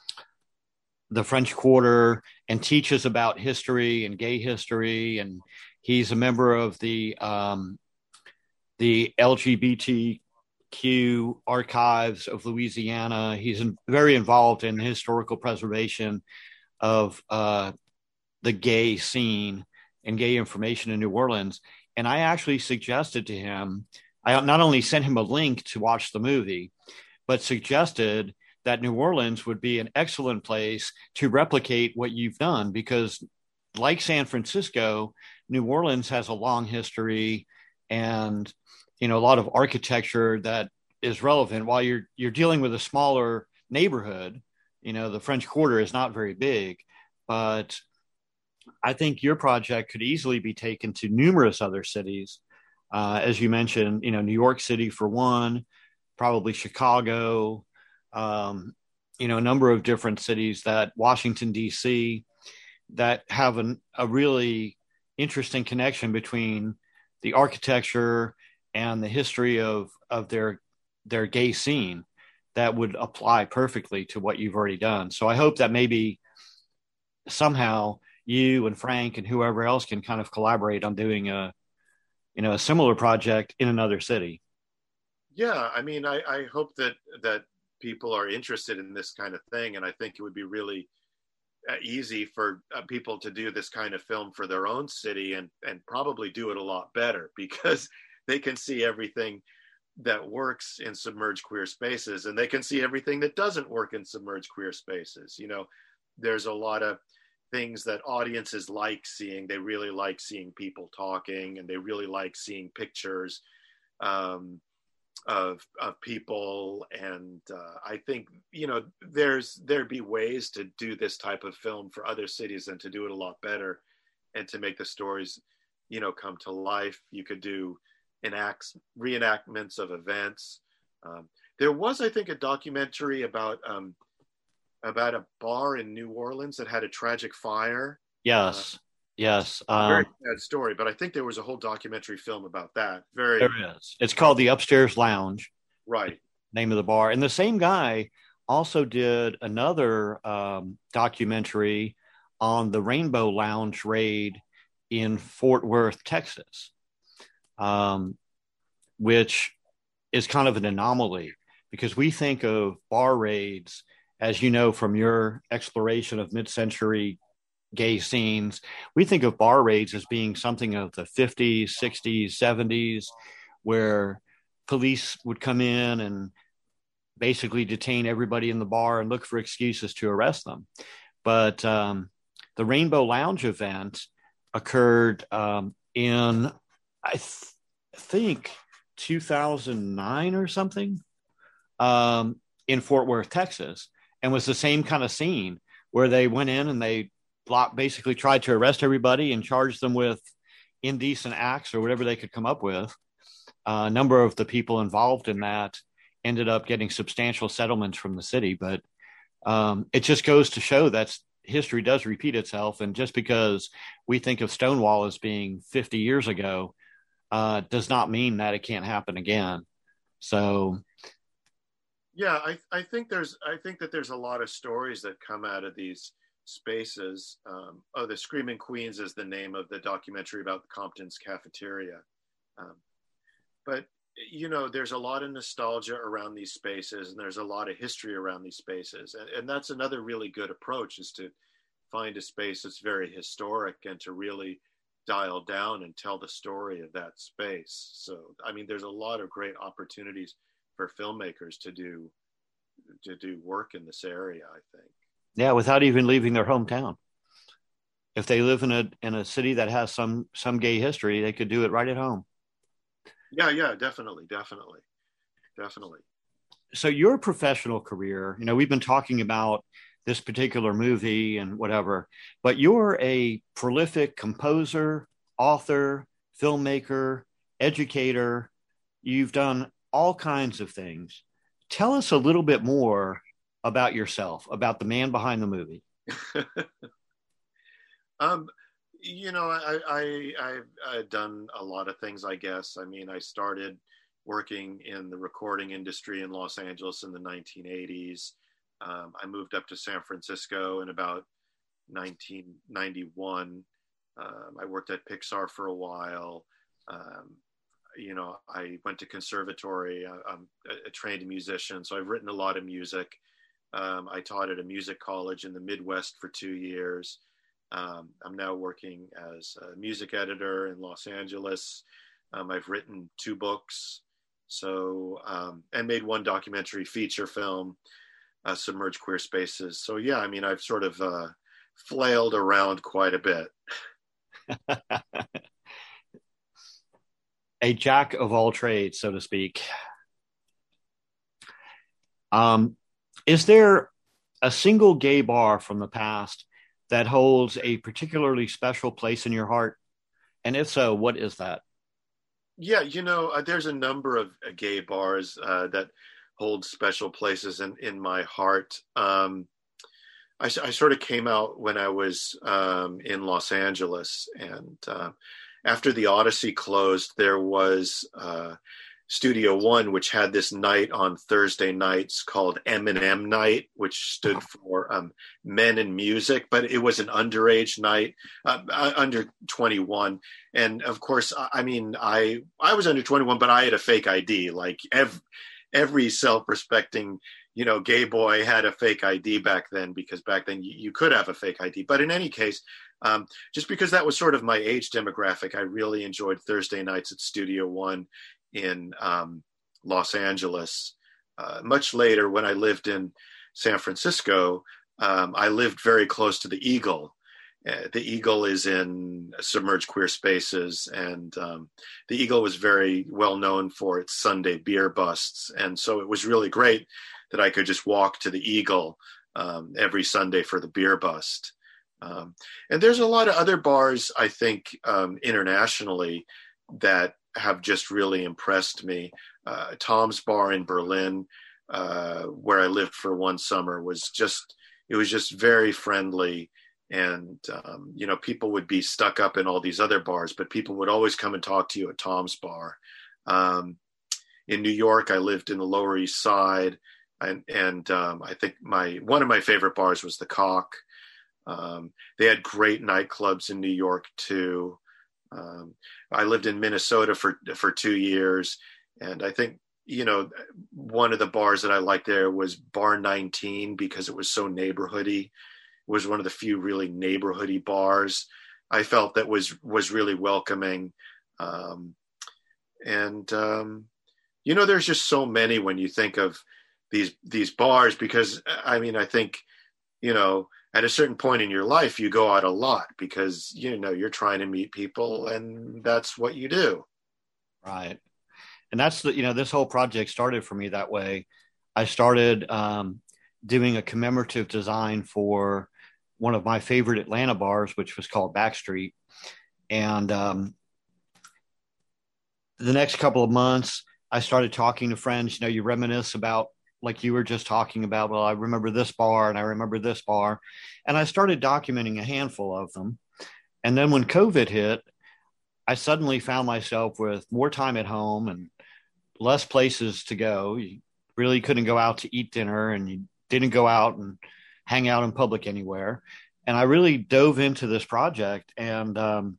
[SPEAKER 1] the French Quarter and teaches about history and gay history. And he's a member of the um, the L G B T Q Archives of Louisiana. He's in, very involved in historical preservation of uh, the gay scene and gay information in New Orleans. And I actually suggested to him, I not only sent him a link to watch the movie, but suggested that New Orleans would be an excellent place to replicate what you've done, because like San Francisco, New Orleans has a long history and, you know, a lot of architecture that is relevant. While you're you're dealing with a smaller neighborhood, you know, the French Quarter is not very big, but I think your project could easily be taken to numerous other cities. Uh, as you mentioned, you know, New York City for one, probably Chicago, um, you know, a number of different cities, that Washington, D C, that have an, a really interesting connection between the architecture and the history of, of their, their gay scene that would apply perfectly to what you've already done. So I hope that maybe somehow you and Frank and whoever else can kind of collaborate on doing a, you know, a similar project in another city.
[SPEAKER 2] Yeah, I mean, I, I hope that that people are interested in this kind of thing, and I think it would be really uh, easy for uh, people to do this kind of film for their own city, and and probably do it a lot better because they can see everything that works in Submerged Queer Spaces, and they can see everything that doesn't work in Submerged Queer Spaces. You know, there's a lot of things that audiences like seeing. They really like seeing people talking, and they really like seeing pictures. Um, of of people, and uh, I think you know there's there'd be ways to do this type of film for other cities and to do it a lot better, and to make the stories you know come to life. You could do enacts reenactments of events. Um, there was, I think, a documentary about um, about a bar in New Orleans that had a tragic fire.
[SPEAKER 1] Yes, uh, yes.
[SPEAKER 2] Very
[SPEAKER 1] Um,
[SPEAKER 2] sad story, but I think there was a whole documentary film about that. Very,
[SPEAKER 1] there is. It's called the Upstairs Lounge.
[SPEAKER 2] Right.
[SPEAKER 1] Name of the bar. And the same guy also did another um, documentary on the Rainbow Lounge raid in Fort Worth, Texas, um, which is kind of an anomaly because we think of bar raids, as you know, from your exploration of mid-century gay scenes, we think of bar raids as being something of the fifties, sixties, seventies, where police would come in and basically detain everybody in the bar and look for excuses to arrest them. But um, the Rainbow Lounge event occurred um, in, I th- think, two thousand nine or something um, in Fort Worth, Texas, and was the same kind of scene where they went in and they basically tried to arrest everybody and charge them with indecent acts or whatever they could come up with. Uh, a number of the people involved in that ended up getting substantial settlements from the city, but um, it just goes to show that history does repeat itself. And just because we think of Stonewall as being fifty years ago uh, does not mean that it can't happen again. So,
[SPEAKER 2] yeah, I, I think there's I think that there's a lot of stories that come out of these spaces. Um, oh, the Screaming Queens is the name of the documentary about the Compton's cafeteria. Um, but, you know, there's a lot of nostalgia around these spaces, and there's a lot of history around these spaces. And, and that's another really good approach, is to find a space that's very historic and to really dial down and tell the story of that space. So, I mean, there's a lot of great opportunities for filmmakers to do to do work in this area, I think.
[SPEAKER 1] Yeah, without even leaving their hometown. If they live in a in a city that has some some gay history, they could do it right at home.
[SPEAKER 2] Yeah, yeah, definitely, definitely, definitely.
[SPEAKER 1] So your professional career, you know, we've been talking about this particular movie and whatever, but you're a prolific composer, author, filmmaker, educator. You've done all kinds of things. Tell us a little bit more about yourself, about the man behind the movie.
[SPEAKER 2] um, you know, I, I, I've, I've done a lot of things, I guess. I mean, I started working in the recording industry in Los Angeles in the nineteen eighties. Um, I moved up to San Francisco in about nineteen ninety-one. Um, I worked at Pixar for a while. Um, you know, I went to conservatory. I, I'm a trained musician, so I've written a lot of music. Um, I taught at a music college in the Midwest for two years. Um, I'm now working as a music editor in Los Angeles. Um, I've written two books, so um, and made one documentary feature film, uh, Submerged Queer Spaces. So yeah, I mean, I've sort of uh, flailed around quite a bit.
[SPEAKER 1] A jack of all trades, so to speak. Um, is there a single gay bar from the past that holds a particularly special place in your heart? And if so, what is that?
[SPEAKER 2] Yeah, you know, uh, there's a number of uh, gay bars uh, that hold special places in, in my heart. Um, I, I sort of came out when I was um, in Los Angeles, and uh, after the Odyssey closed, there was uh, Studio One, which had this night on Thursday nights called M and M Night, which stood for um, Men in Music, but it was an underage night, uh, under twenty-one. And of course, I mean, I I was under twenty-one, but I had a fake I D. Like every, every self-respecting, you know, gay boy had a fake I D back then, because back then you, you could have a fake I D. But in any case, um, just because that was sort of my age demographic, I really enjoyed Thursday nights at Studio One in um, Los Angeles. Uh, much later, when I lived in San Francisco, um, I lived very close to the Eagle. Uh, the Eagle is in Submerged Queer Spaces, and um, the Eagle was very well known for its Sunday beer busts, and so it was really great that I could just walk to the Eagle um, every Sunday for the beer bust. Um, and there's a lot of other bars, I think, um, internationally that have just really impressed me. Uh, Tom's Bar in Berlin, uh, where I lived for one summer, was just, it was just very friendly. And, um, you know, people would be stuck up in all these other bars, but people would always come and talk to you at Tom's Bar. Um, in New York, I lived in the Lower East Side. And, and um, I think my one of my favorite bars was the Cock. Um, they had great nightclubs in New York too. Um, I lived in Minnesota for for two years, and I think, you know, one of the bars that I liked there was Bar nineteen because it was so neighborhoody. It was one of the few really neighborhoody bars I felt that was was really welcoming. Um, and um, you know, there's just so many when you think of these these bars, because I mean, I think, you know, at a certain point in your life, you go out a lot because, you know, you're trying to meet people, and that's what you do.
[SPEAKER 1] Right. And that's the, you know, this whole project started for me that way. I started um, doing a commemorative design for one of my favorite Atlanta bars, which was called Backstreet. And um, the next couple of months, I started talking to friends. You know, you reminisce about, like you were just talking about, well, I remember this bar and I remember this bar. And I started documenting a handful of them. And then when COVID hit, I suddenly found myself with more time at home and less places to go. You really couldn't go out to eat dinner, and you didn't go out and hang out in public anywhere. And I really dove into this project, and um,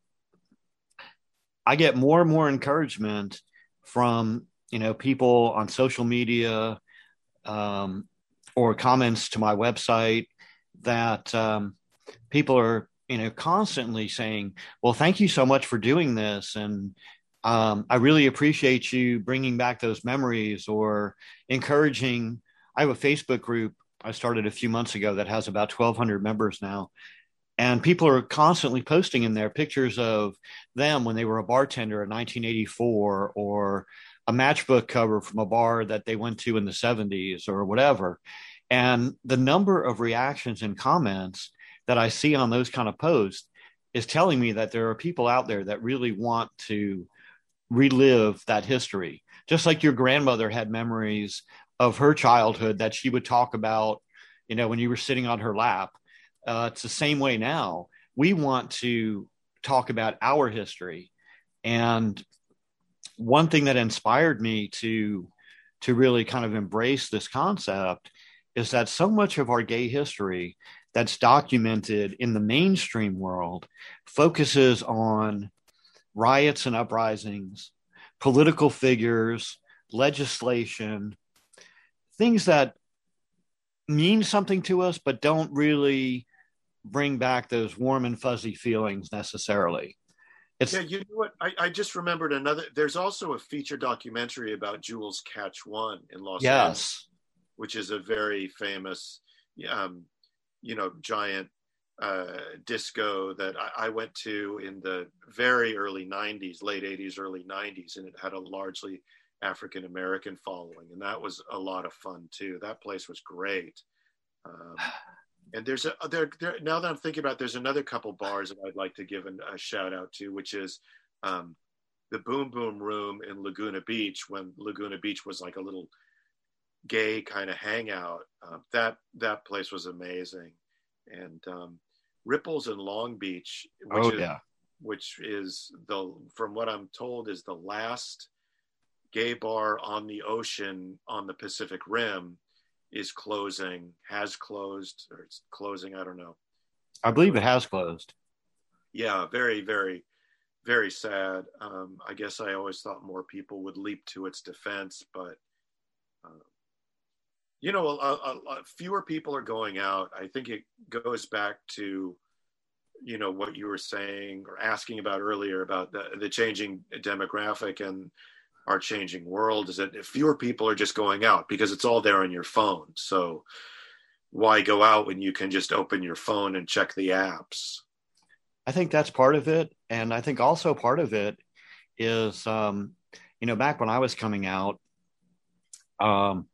[SPEAKER 1] I get more and more encouragement from, you know, people on social media, um, or comments to my website, that um, people are, you know, constantly saying, well, thank you so much for doing this. And um, I really appreciate you bringing back those memories, or encouraging. I have a Facebook group I started a few months ago that has about twelve hundred members now. And people are constantly posting in there pictures of them when they were a bartender in nineteen eighty-four, or a matchbook cover from a bar that they went to in the seventies or whatever. And the number of reactions and comments that I see on those kind of posts is telling me that there are people out there that really want to relive that history. Just like your grandmother had memories of her childhood that she would talk about, you know, when you were sitting on her lap. Uh, it's the same way now. We want to talk about our history. And one thing that inspired me to to really kind of embrace this concept is that so much of our gay history that's documented in the mainstream world focuses on riots and uprisings, political figures, legislation, things that mean something to us, but don't really bring back those warm and fuzzy feelings necessarily. It's,
[SPEAKER 2] yeah, you know what? I, I just remembered another. There's also a feature documentary about Jules Catch One in Los
[SPEAKER 1] yes.
[SPEAKER 2] Angeles, which is a very famous, um, you know, giant uh, disco that I, I went to in the very early nineties, late eighties, early nineties, and it had a largely African American following, and that was a lot of fun too. That place was great. Um, And there's a there, there now that I'm thinking about it, there's another couple bars that I'd like to give an, a shout out to, which is um, the Boom Boom Room in Laguna Beach, when Laguna Beach was like a little gay kind of hangout. Uh, that that place was amazing. And um, Ripples in Long Beach, which
[SPEAKER 1] oh
[SPEAKER 2] is
[SPEAKER 1] yeah,
[SPEAKER 2] which is the from what I'm told is the last gay bar on the ocean on the Pacific Rim, is closing, has closed, or it's closing, I don't know.
[SPEAKER 1] I believe it has closed.
[SPEAKER 2] Yeah, very, very, very sad. Um, I guess I always thought more people would leap to its defense, but, uh, you know, a, a, a fewer people are going out. I think it goes back to, you know, what you were saying or asking about earlier about the, the changing demographic and our changing world, is that fewer people are just going out because it's all there on your phone. So why go out when you can just open your phone and check the apps?
[SPEAKER 1] I think that's part of it. And I think also part of it is, um, you know, back when I was coming out, um,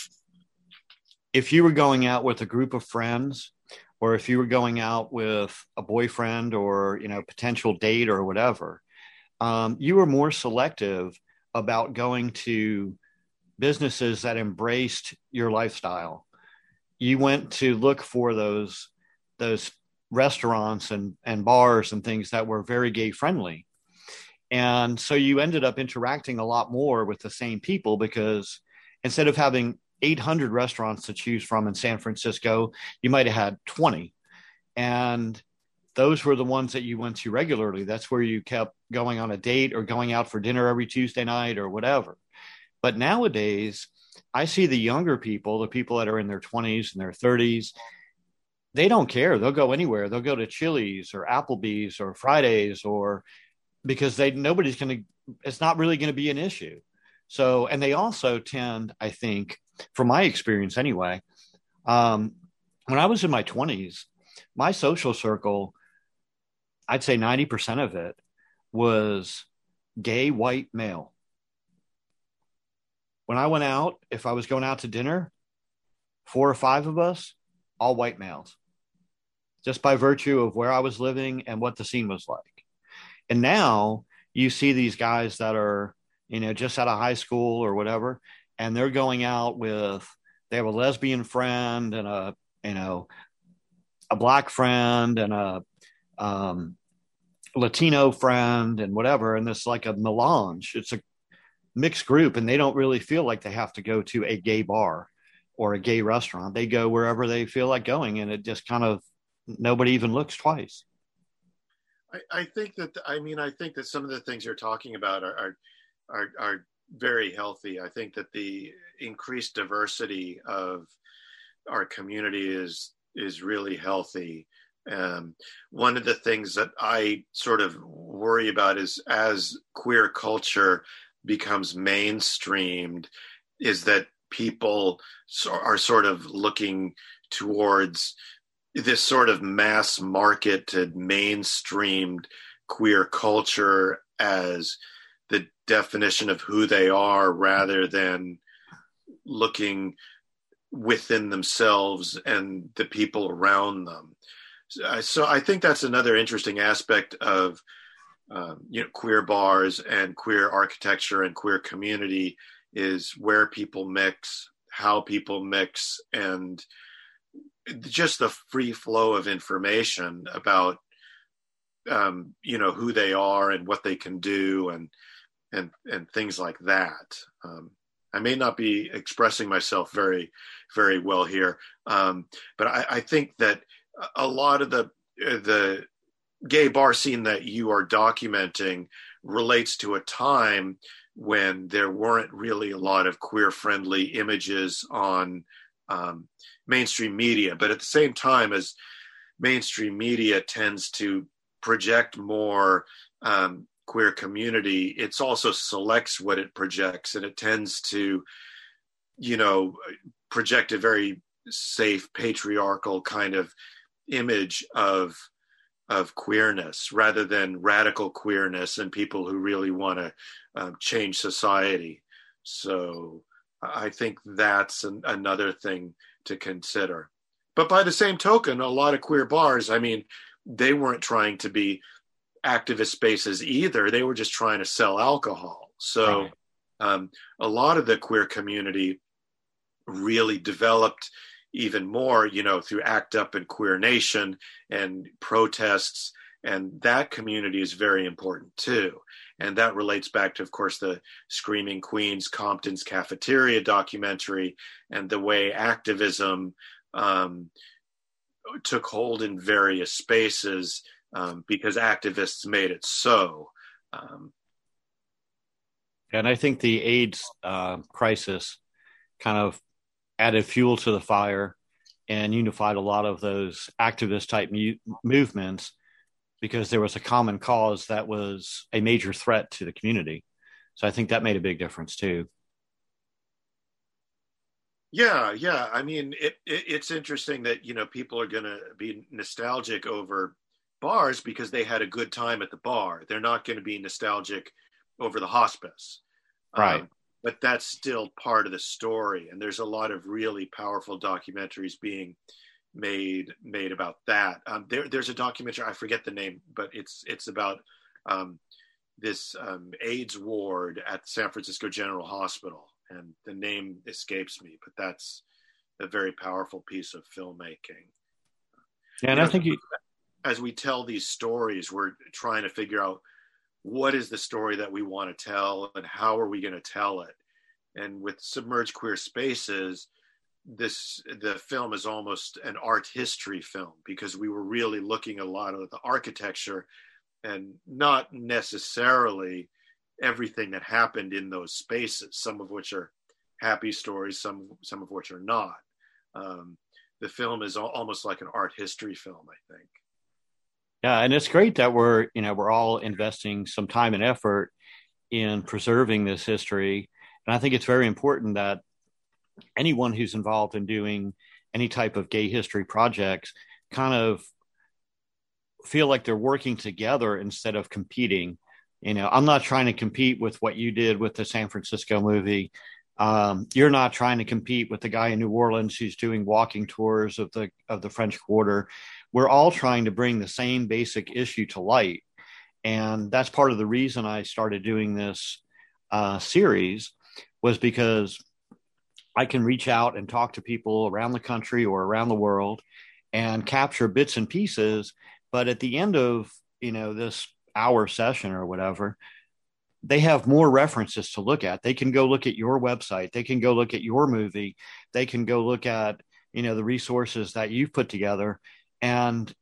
[SPEAKER 1] if you were going out with a group of friends, or if you were going out with a boyfriend or, you know, potential date or whatever, um, you were more selective about going to businesses that embraced your lifestyle. You went to look for those those restaurants and and bars and things that were very gay friendly. And so you ended up interacting a lot more with the same people, because instead of having eight hundred restaurants to choose from in San Francisco, you might have had twenty. And those were the ones that you went to regularly. That's where you kept going on a date or going out for dinner every Tuesday night or whatever. But nowadays, I see the younger people, the people that are in their twenties and their thirties, they don't care. They'll go anywhere. They'll go to Chili's or Applebee's or Fridays, or because they nobody's going to, it's not really going to be an issue. So, and they also tend, I think, from my experience anyway, um, when I was in my twenties, my social circle, I'd say ninety percent of it was gay white male. When I went out, if I was going out to dinner, four or five of us, all white males, just by virtue of where I was living and what the scene was like. And now you see these guys that are, you know, just out of high school or whatever, and they're going out with, they have a lesbian friend and a, you know, a black friend and a um, Latino friend and whatever. And it's like a melange. It's a mixed group, and they don't really feel like they have to go to a gay bar or a gay restaurant. They go wherever they feel like going, and it just kind of, nobody even looks twice.
[SPEAKER 2] I, I think that, I mean, I think that some of the things you're talking about are, are, are, are very healthy. I think that the increased diversity of our community is, is really healthy. Um, one of the things that I sort of worry about is, as queer culture becomes mainstreamed, is that people are sort of looking towards this sort of mass marketed, mainstreamed queer culture as the definition of who they are, rather than looking within themselves and the people around them. So I think that's another interesting aspect of um, you know, queer bars and queer architecture and queer community, is where people mix, how people mix, and just the free flow of information about um, you know, who they are and what they can do, and and and things like that. Um, I may not be expressing myself very, very well here, um, but I, I think that a lot of the the gay bar scene that you are documenting relates to a time when there weren't really a lot of queer-friendly images on um, mainstream media. But at the same time, as mainstream media tends to project more um, queer community, it also selects what it projects, and it tends to, you know, project a very safe, patriarchal kind of image of of queerness, rather than radical queerness and people who really want to um, change society. So I think that's an, another thing to consider. But by the same token, a lot of queer bars, I mean, they weren't trying to be activist spaces either. They were just trying to sell alcohol. So right. um, a lot of the queer community really developed even more, you know, through ACT UP and Queer Nation and protests. And that community is very important too. And that relates back to, of course, the Screaming Queens, Compton's Cafeteria documentary, and the way activism um, took hold in various spaces um, because activists made it so. Um,
[SPEAKER 1] and I think the AIDS uh, crisis kind of added fuel to the fire and unified a lot of those activist type mu- movements, because there was a common cause that was a major threat to the community. So I think that made a big difference too.
[SPEAKER 2] Yeah, yeah. I mean, it, it, it's interesting that, you know, people are going to be nostalgic over bars because they had a good time at the bar. They're not going to be nostalgic over the hospice.
[SPEAKER 1] Right.
[SPEAKER 2] Um, but that's still part of the story. And there's a lot of really powerful documentaries being made made about that. Um, there, there's a documentary, I forget the name, but it's it's about um, this um, AIDS ward at San Francisco General Hospital. And the name escapes me, but that's a very powerful piece of filmmaking.
[SPEAKER 1] Yeah, and
[SPEAKER 2] you
[SPEAKER 1] I
[SPEAKER 2] know,
[SPEAKER 1] think you,
[SPEAKER 2] as we tell these stories, we're trying to figure out what is the story that we want to tell and how are we going to tell it. And with Submerged Queer Spaces, this the film is almost an art history film because we were really looking a lot at the architecture and not necessarily everything that happened in those spaces, some of which are happy stories, some some of which are not. Um, the film is al- almost like an art history film, I think.
[SPEAKER 1] yeah, and it's great that we're, you know, we're all investing some time and effort in preserving this history. And I think it's very important that anyone who's involved in doing any type of gay history projects kind of feel like they're working together instead of competing. You know, I'm not trying to compete with what you did with the San Francisco movie. Um, you're not trying to compete with the guy in New Orleans who's doing walking tours of the of the French Quarter. We're all trying to bring the same basic issue to light. And that's part of the reason I started doing this uh, series was because I can reach out and talk to people around the country or around the world and capture bits and pieces. But at the end of, you know, this hour session or whatever, they have more references to look at. They can go look at your website. They can go look at your movie. They can go look at, you know, the resources that you've put together. And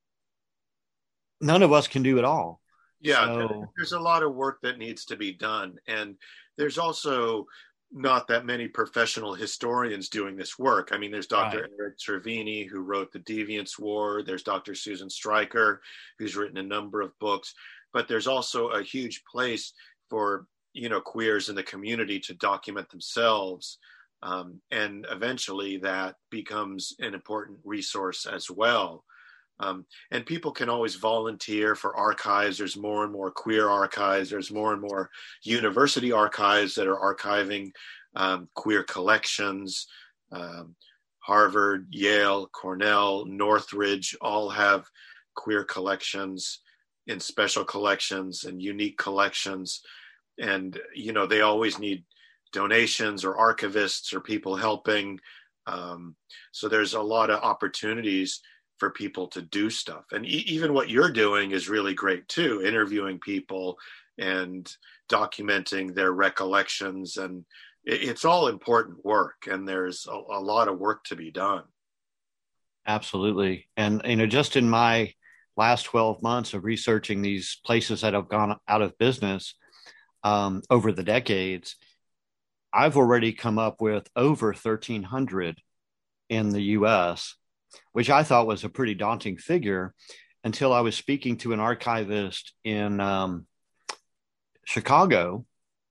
[SPEAKER 1] none of us can do it all.
[SPEAKER 2] Yeah,
[SPEAKER 1] so,
[SPEAKER 2] there's a lot of work that needs to be done. And there's also not that many professional historians doing this work. I mean, there's Doctor Right. Eric Cervini, who wrote The Deviants War. There's Doctor Susan Stryker, who's written a number of books. But there's also a huge place for, you know, queers in the community to document themselves. Um, and eventually that becomes an important resource as well. Um, and people can always volunteer for archives. There's more and more queer archives. There's more and more university archives that are archiving um, queer collections. Um, Harvard, Yale, Cornell, Northridge all have queer collections in special collections and unique collections. And, you know, they always need donations or archivists or people helping. Um, so there's a lot of opportunities for people to do stuff. And e- even what you're doing is really great too, interviewing people and documenting their recollections. And it, it's all important work. And there's a, a lot of work to be done.
[SPEAKER 1] Absolutely. And, you know, just in my last twelve months of researching these places that have gone out of business um, over the decades, I've already come up with over thirteen hundred in the U S, which I thought was a pretty daunting figure until I was speaking to an archivist in um, Chicago.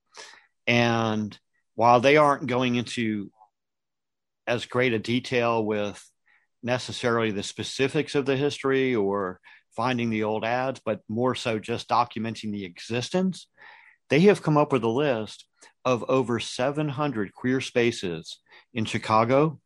[SPEAKER 1] And while they aren't going into as great a detail with necessarily the specifics of the history or finding the old ads, but more so just documenting the existence, they have come up with a list of over seven hundred queer spaces in Chicago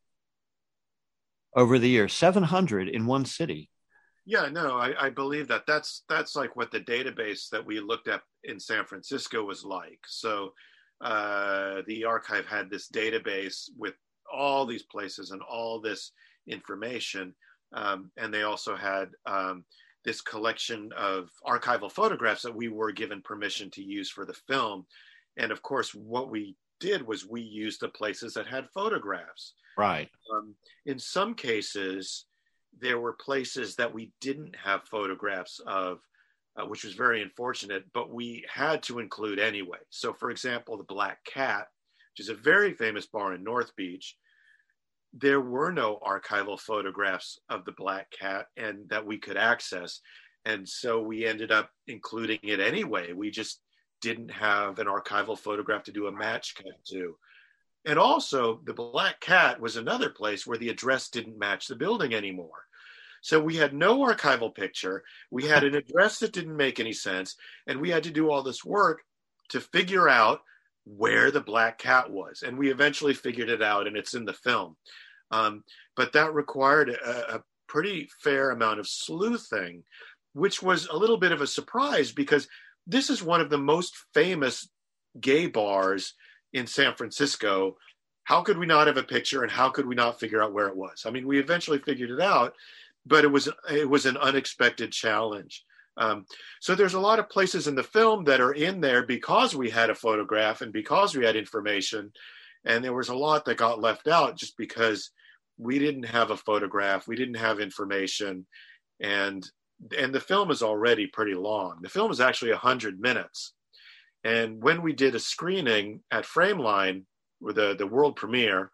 [SPEAKER 1] over the years. seven hundred in one city.
[SPEAKER 2] Yeah, no, I, I believe that. That's that's like what the database that we looked at in San Francisco was like. So uh, the archive had this database with all these places and all this information. Um, and they also had um, this collection of archival photographs that we were given permission to use for the film. And of course, what we did was we used the places that had photographs.
[SPEAKER 1] Right.
[SPEAKER 2] Um, in some cases, there were places that we didn't have photographs of, uh, which was very unfortunate, but we had to include anyway. So for example, the Black Cat, which is a very famous bar in North Beach, there were no archival photographs of the Black Cat and that we could access. And so we ended up including it anyway. We just didn't have an archival photograph to do a match cut to. And also the Black Cat was another place where the address didn't match the building anymore. So we had no archival picture. We had an address that didn't make any sense. And we had to do all this work to figure out where the black cat was. And we eventually figured it out, and it's in the film. Um, but that required a, a pretty fair amount of sleuthing, which was a little bit of a surprise because this is one of the most famous gay bars in San Francisco. How could we not have a picture, and how could we not figure out where it was? I mean, we eventually figured it out, but it was it was an unexpected challenge. Um, so there's a lot of places in the film that are in there because we had a photograph and because we had information, and there was a lot that got left out just because we didn't have a photograph, we didn't have information, and and the film is already pretty long. The film is actually one hundred minutes. And when we did a screening at Frameline, with the, the world premiere,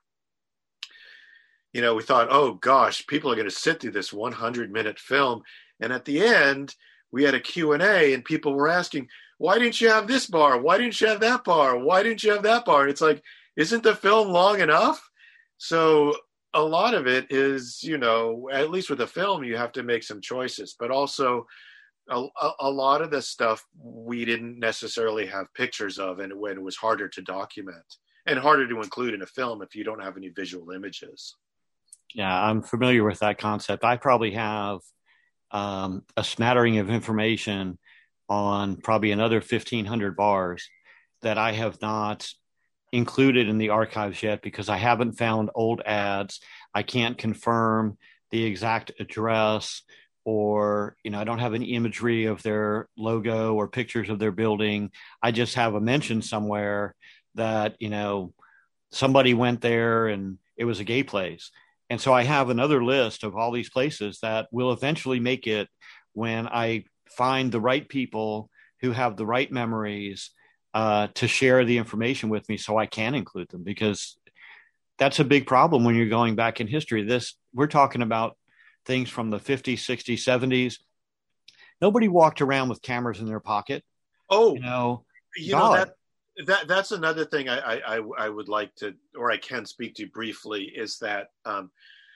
[SPEAKER 2] you know, we thought, oh gosh, people are going to sit through this one hundred minute film. And at the end, we had a Q and A, and people were asking, why didn't you have this bar? Why didn't you have that bar? Why didn't you have that bar? And it's like, isn't the film long enough? So a lot of it is, you know, at least with a film, you have to make some choices, but also a, a lot of the stuff we didn't necessarily have pictures of, and when it was harder to document and harder to include in a film if you don't have any visual images.
[SPEAKER 1] Yeah, I'm familiar with that concept. I probably have um, a smattering of information on probably another fifteen hundred bars that I have not included in the archives yet because I haven't found old ads. I can't confirm the exact address, or, you know, I don't have any imagery of their logo or pictures of their building. I just have a mention somewhere that, you know, somebody went there and it was a gay place. And so I have another list of all these places that will eventually make it when I find the right people who have the right memories uh, to share the information with me so I can include them, because that's a big problem when you're going back in history. This, we're talking about things from the fifties, sixties, seventies. Nobody walked around with cameras in their pocket.
[SPEAKER 2] Oh,
[SPEAKER 1] you know,
[SPEAKER 2] you know that, that that's another thing I, I, I would like to, or I can speak to briefly, is that um,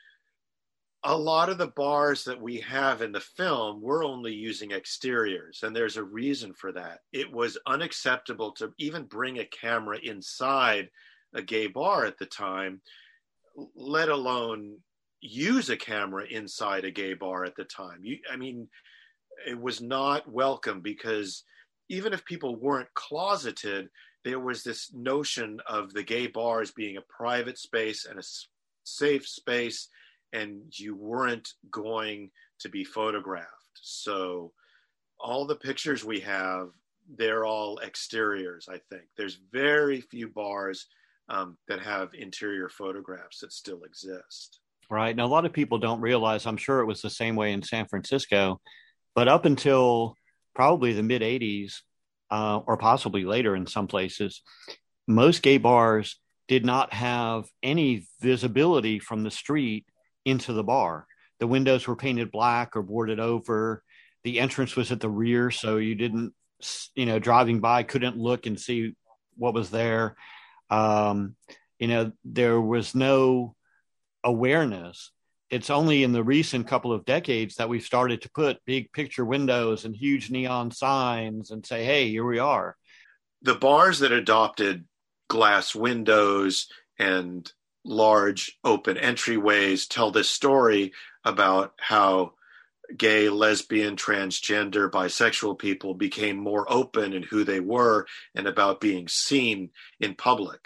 [SPEAKER 2] a lot of the bars that we have in the film, we're only using exteriors, and there's a reason for that. It was unacceptable to even bring a camera inside a gay bar at the time, let alone use a camera inside a gay bar at the time. You, I mean, it was not welcome, because even if people weren't closeted, there was this notion of the gay bars being a private space and a safe space, and you weren't going to be photographed. So all the pictures we have, they're all exteriors, I think. There's very few bars um, that have interior photographs that still exist.
[SPEAKER 1] Right. Now, a lot of people don't realize, I'm sure it was the same way in San Francisco, but up until probably the mid eighties, uh, or possibly later in some places, most gay bars did not have any visibility from the street into the bar. The windows were painted black or boarded over. The entrance was at the rear, so you didn't, you know, driving by couldn't look and see what was there. Um, you know, there was no awareness. It's only in the recent couple of decades that we've started to put big picture windows and huge neon signs and say, hey, here we are.
[SPEAKER 2] The bars that adopted glass windows and large open entryways tell this story about how gay, lesbian, transgender, bisexual people became more open in who they were and about being seen in public.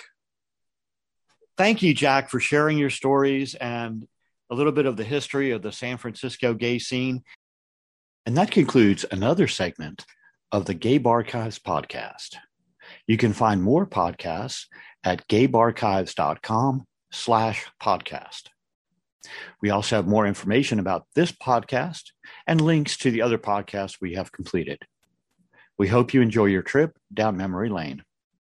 [SPEAKER 1] Thank you, Jack, for sharing your stories and a little bit of the history of the San Francisco gay scene. And that concludes another segment of the Gay Barchives podcast. You can find more podcasts at gaybarchives.com slash podcast. We also have more information about this podcast and links to the other podcasts we have completed. We hope you enjoy your trip down memory lane.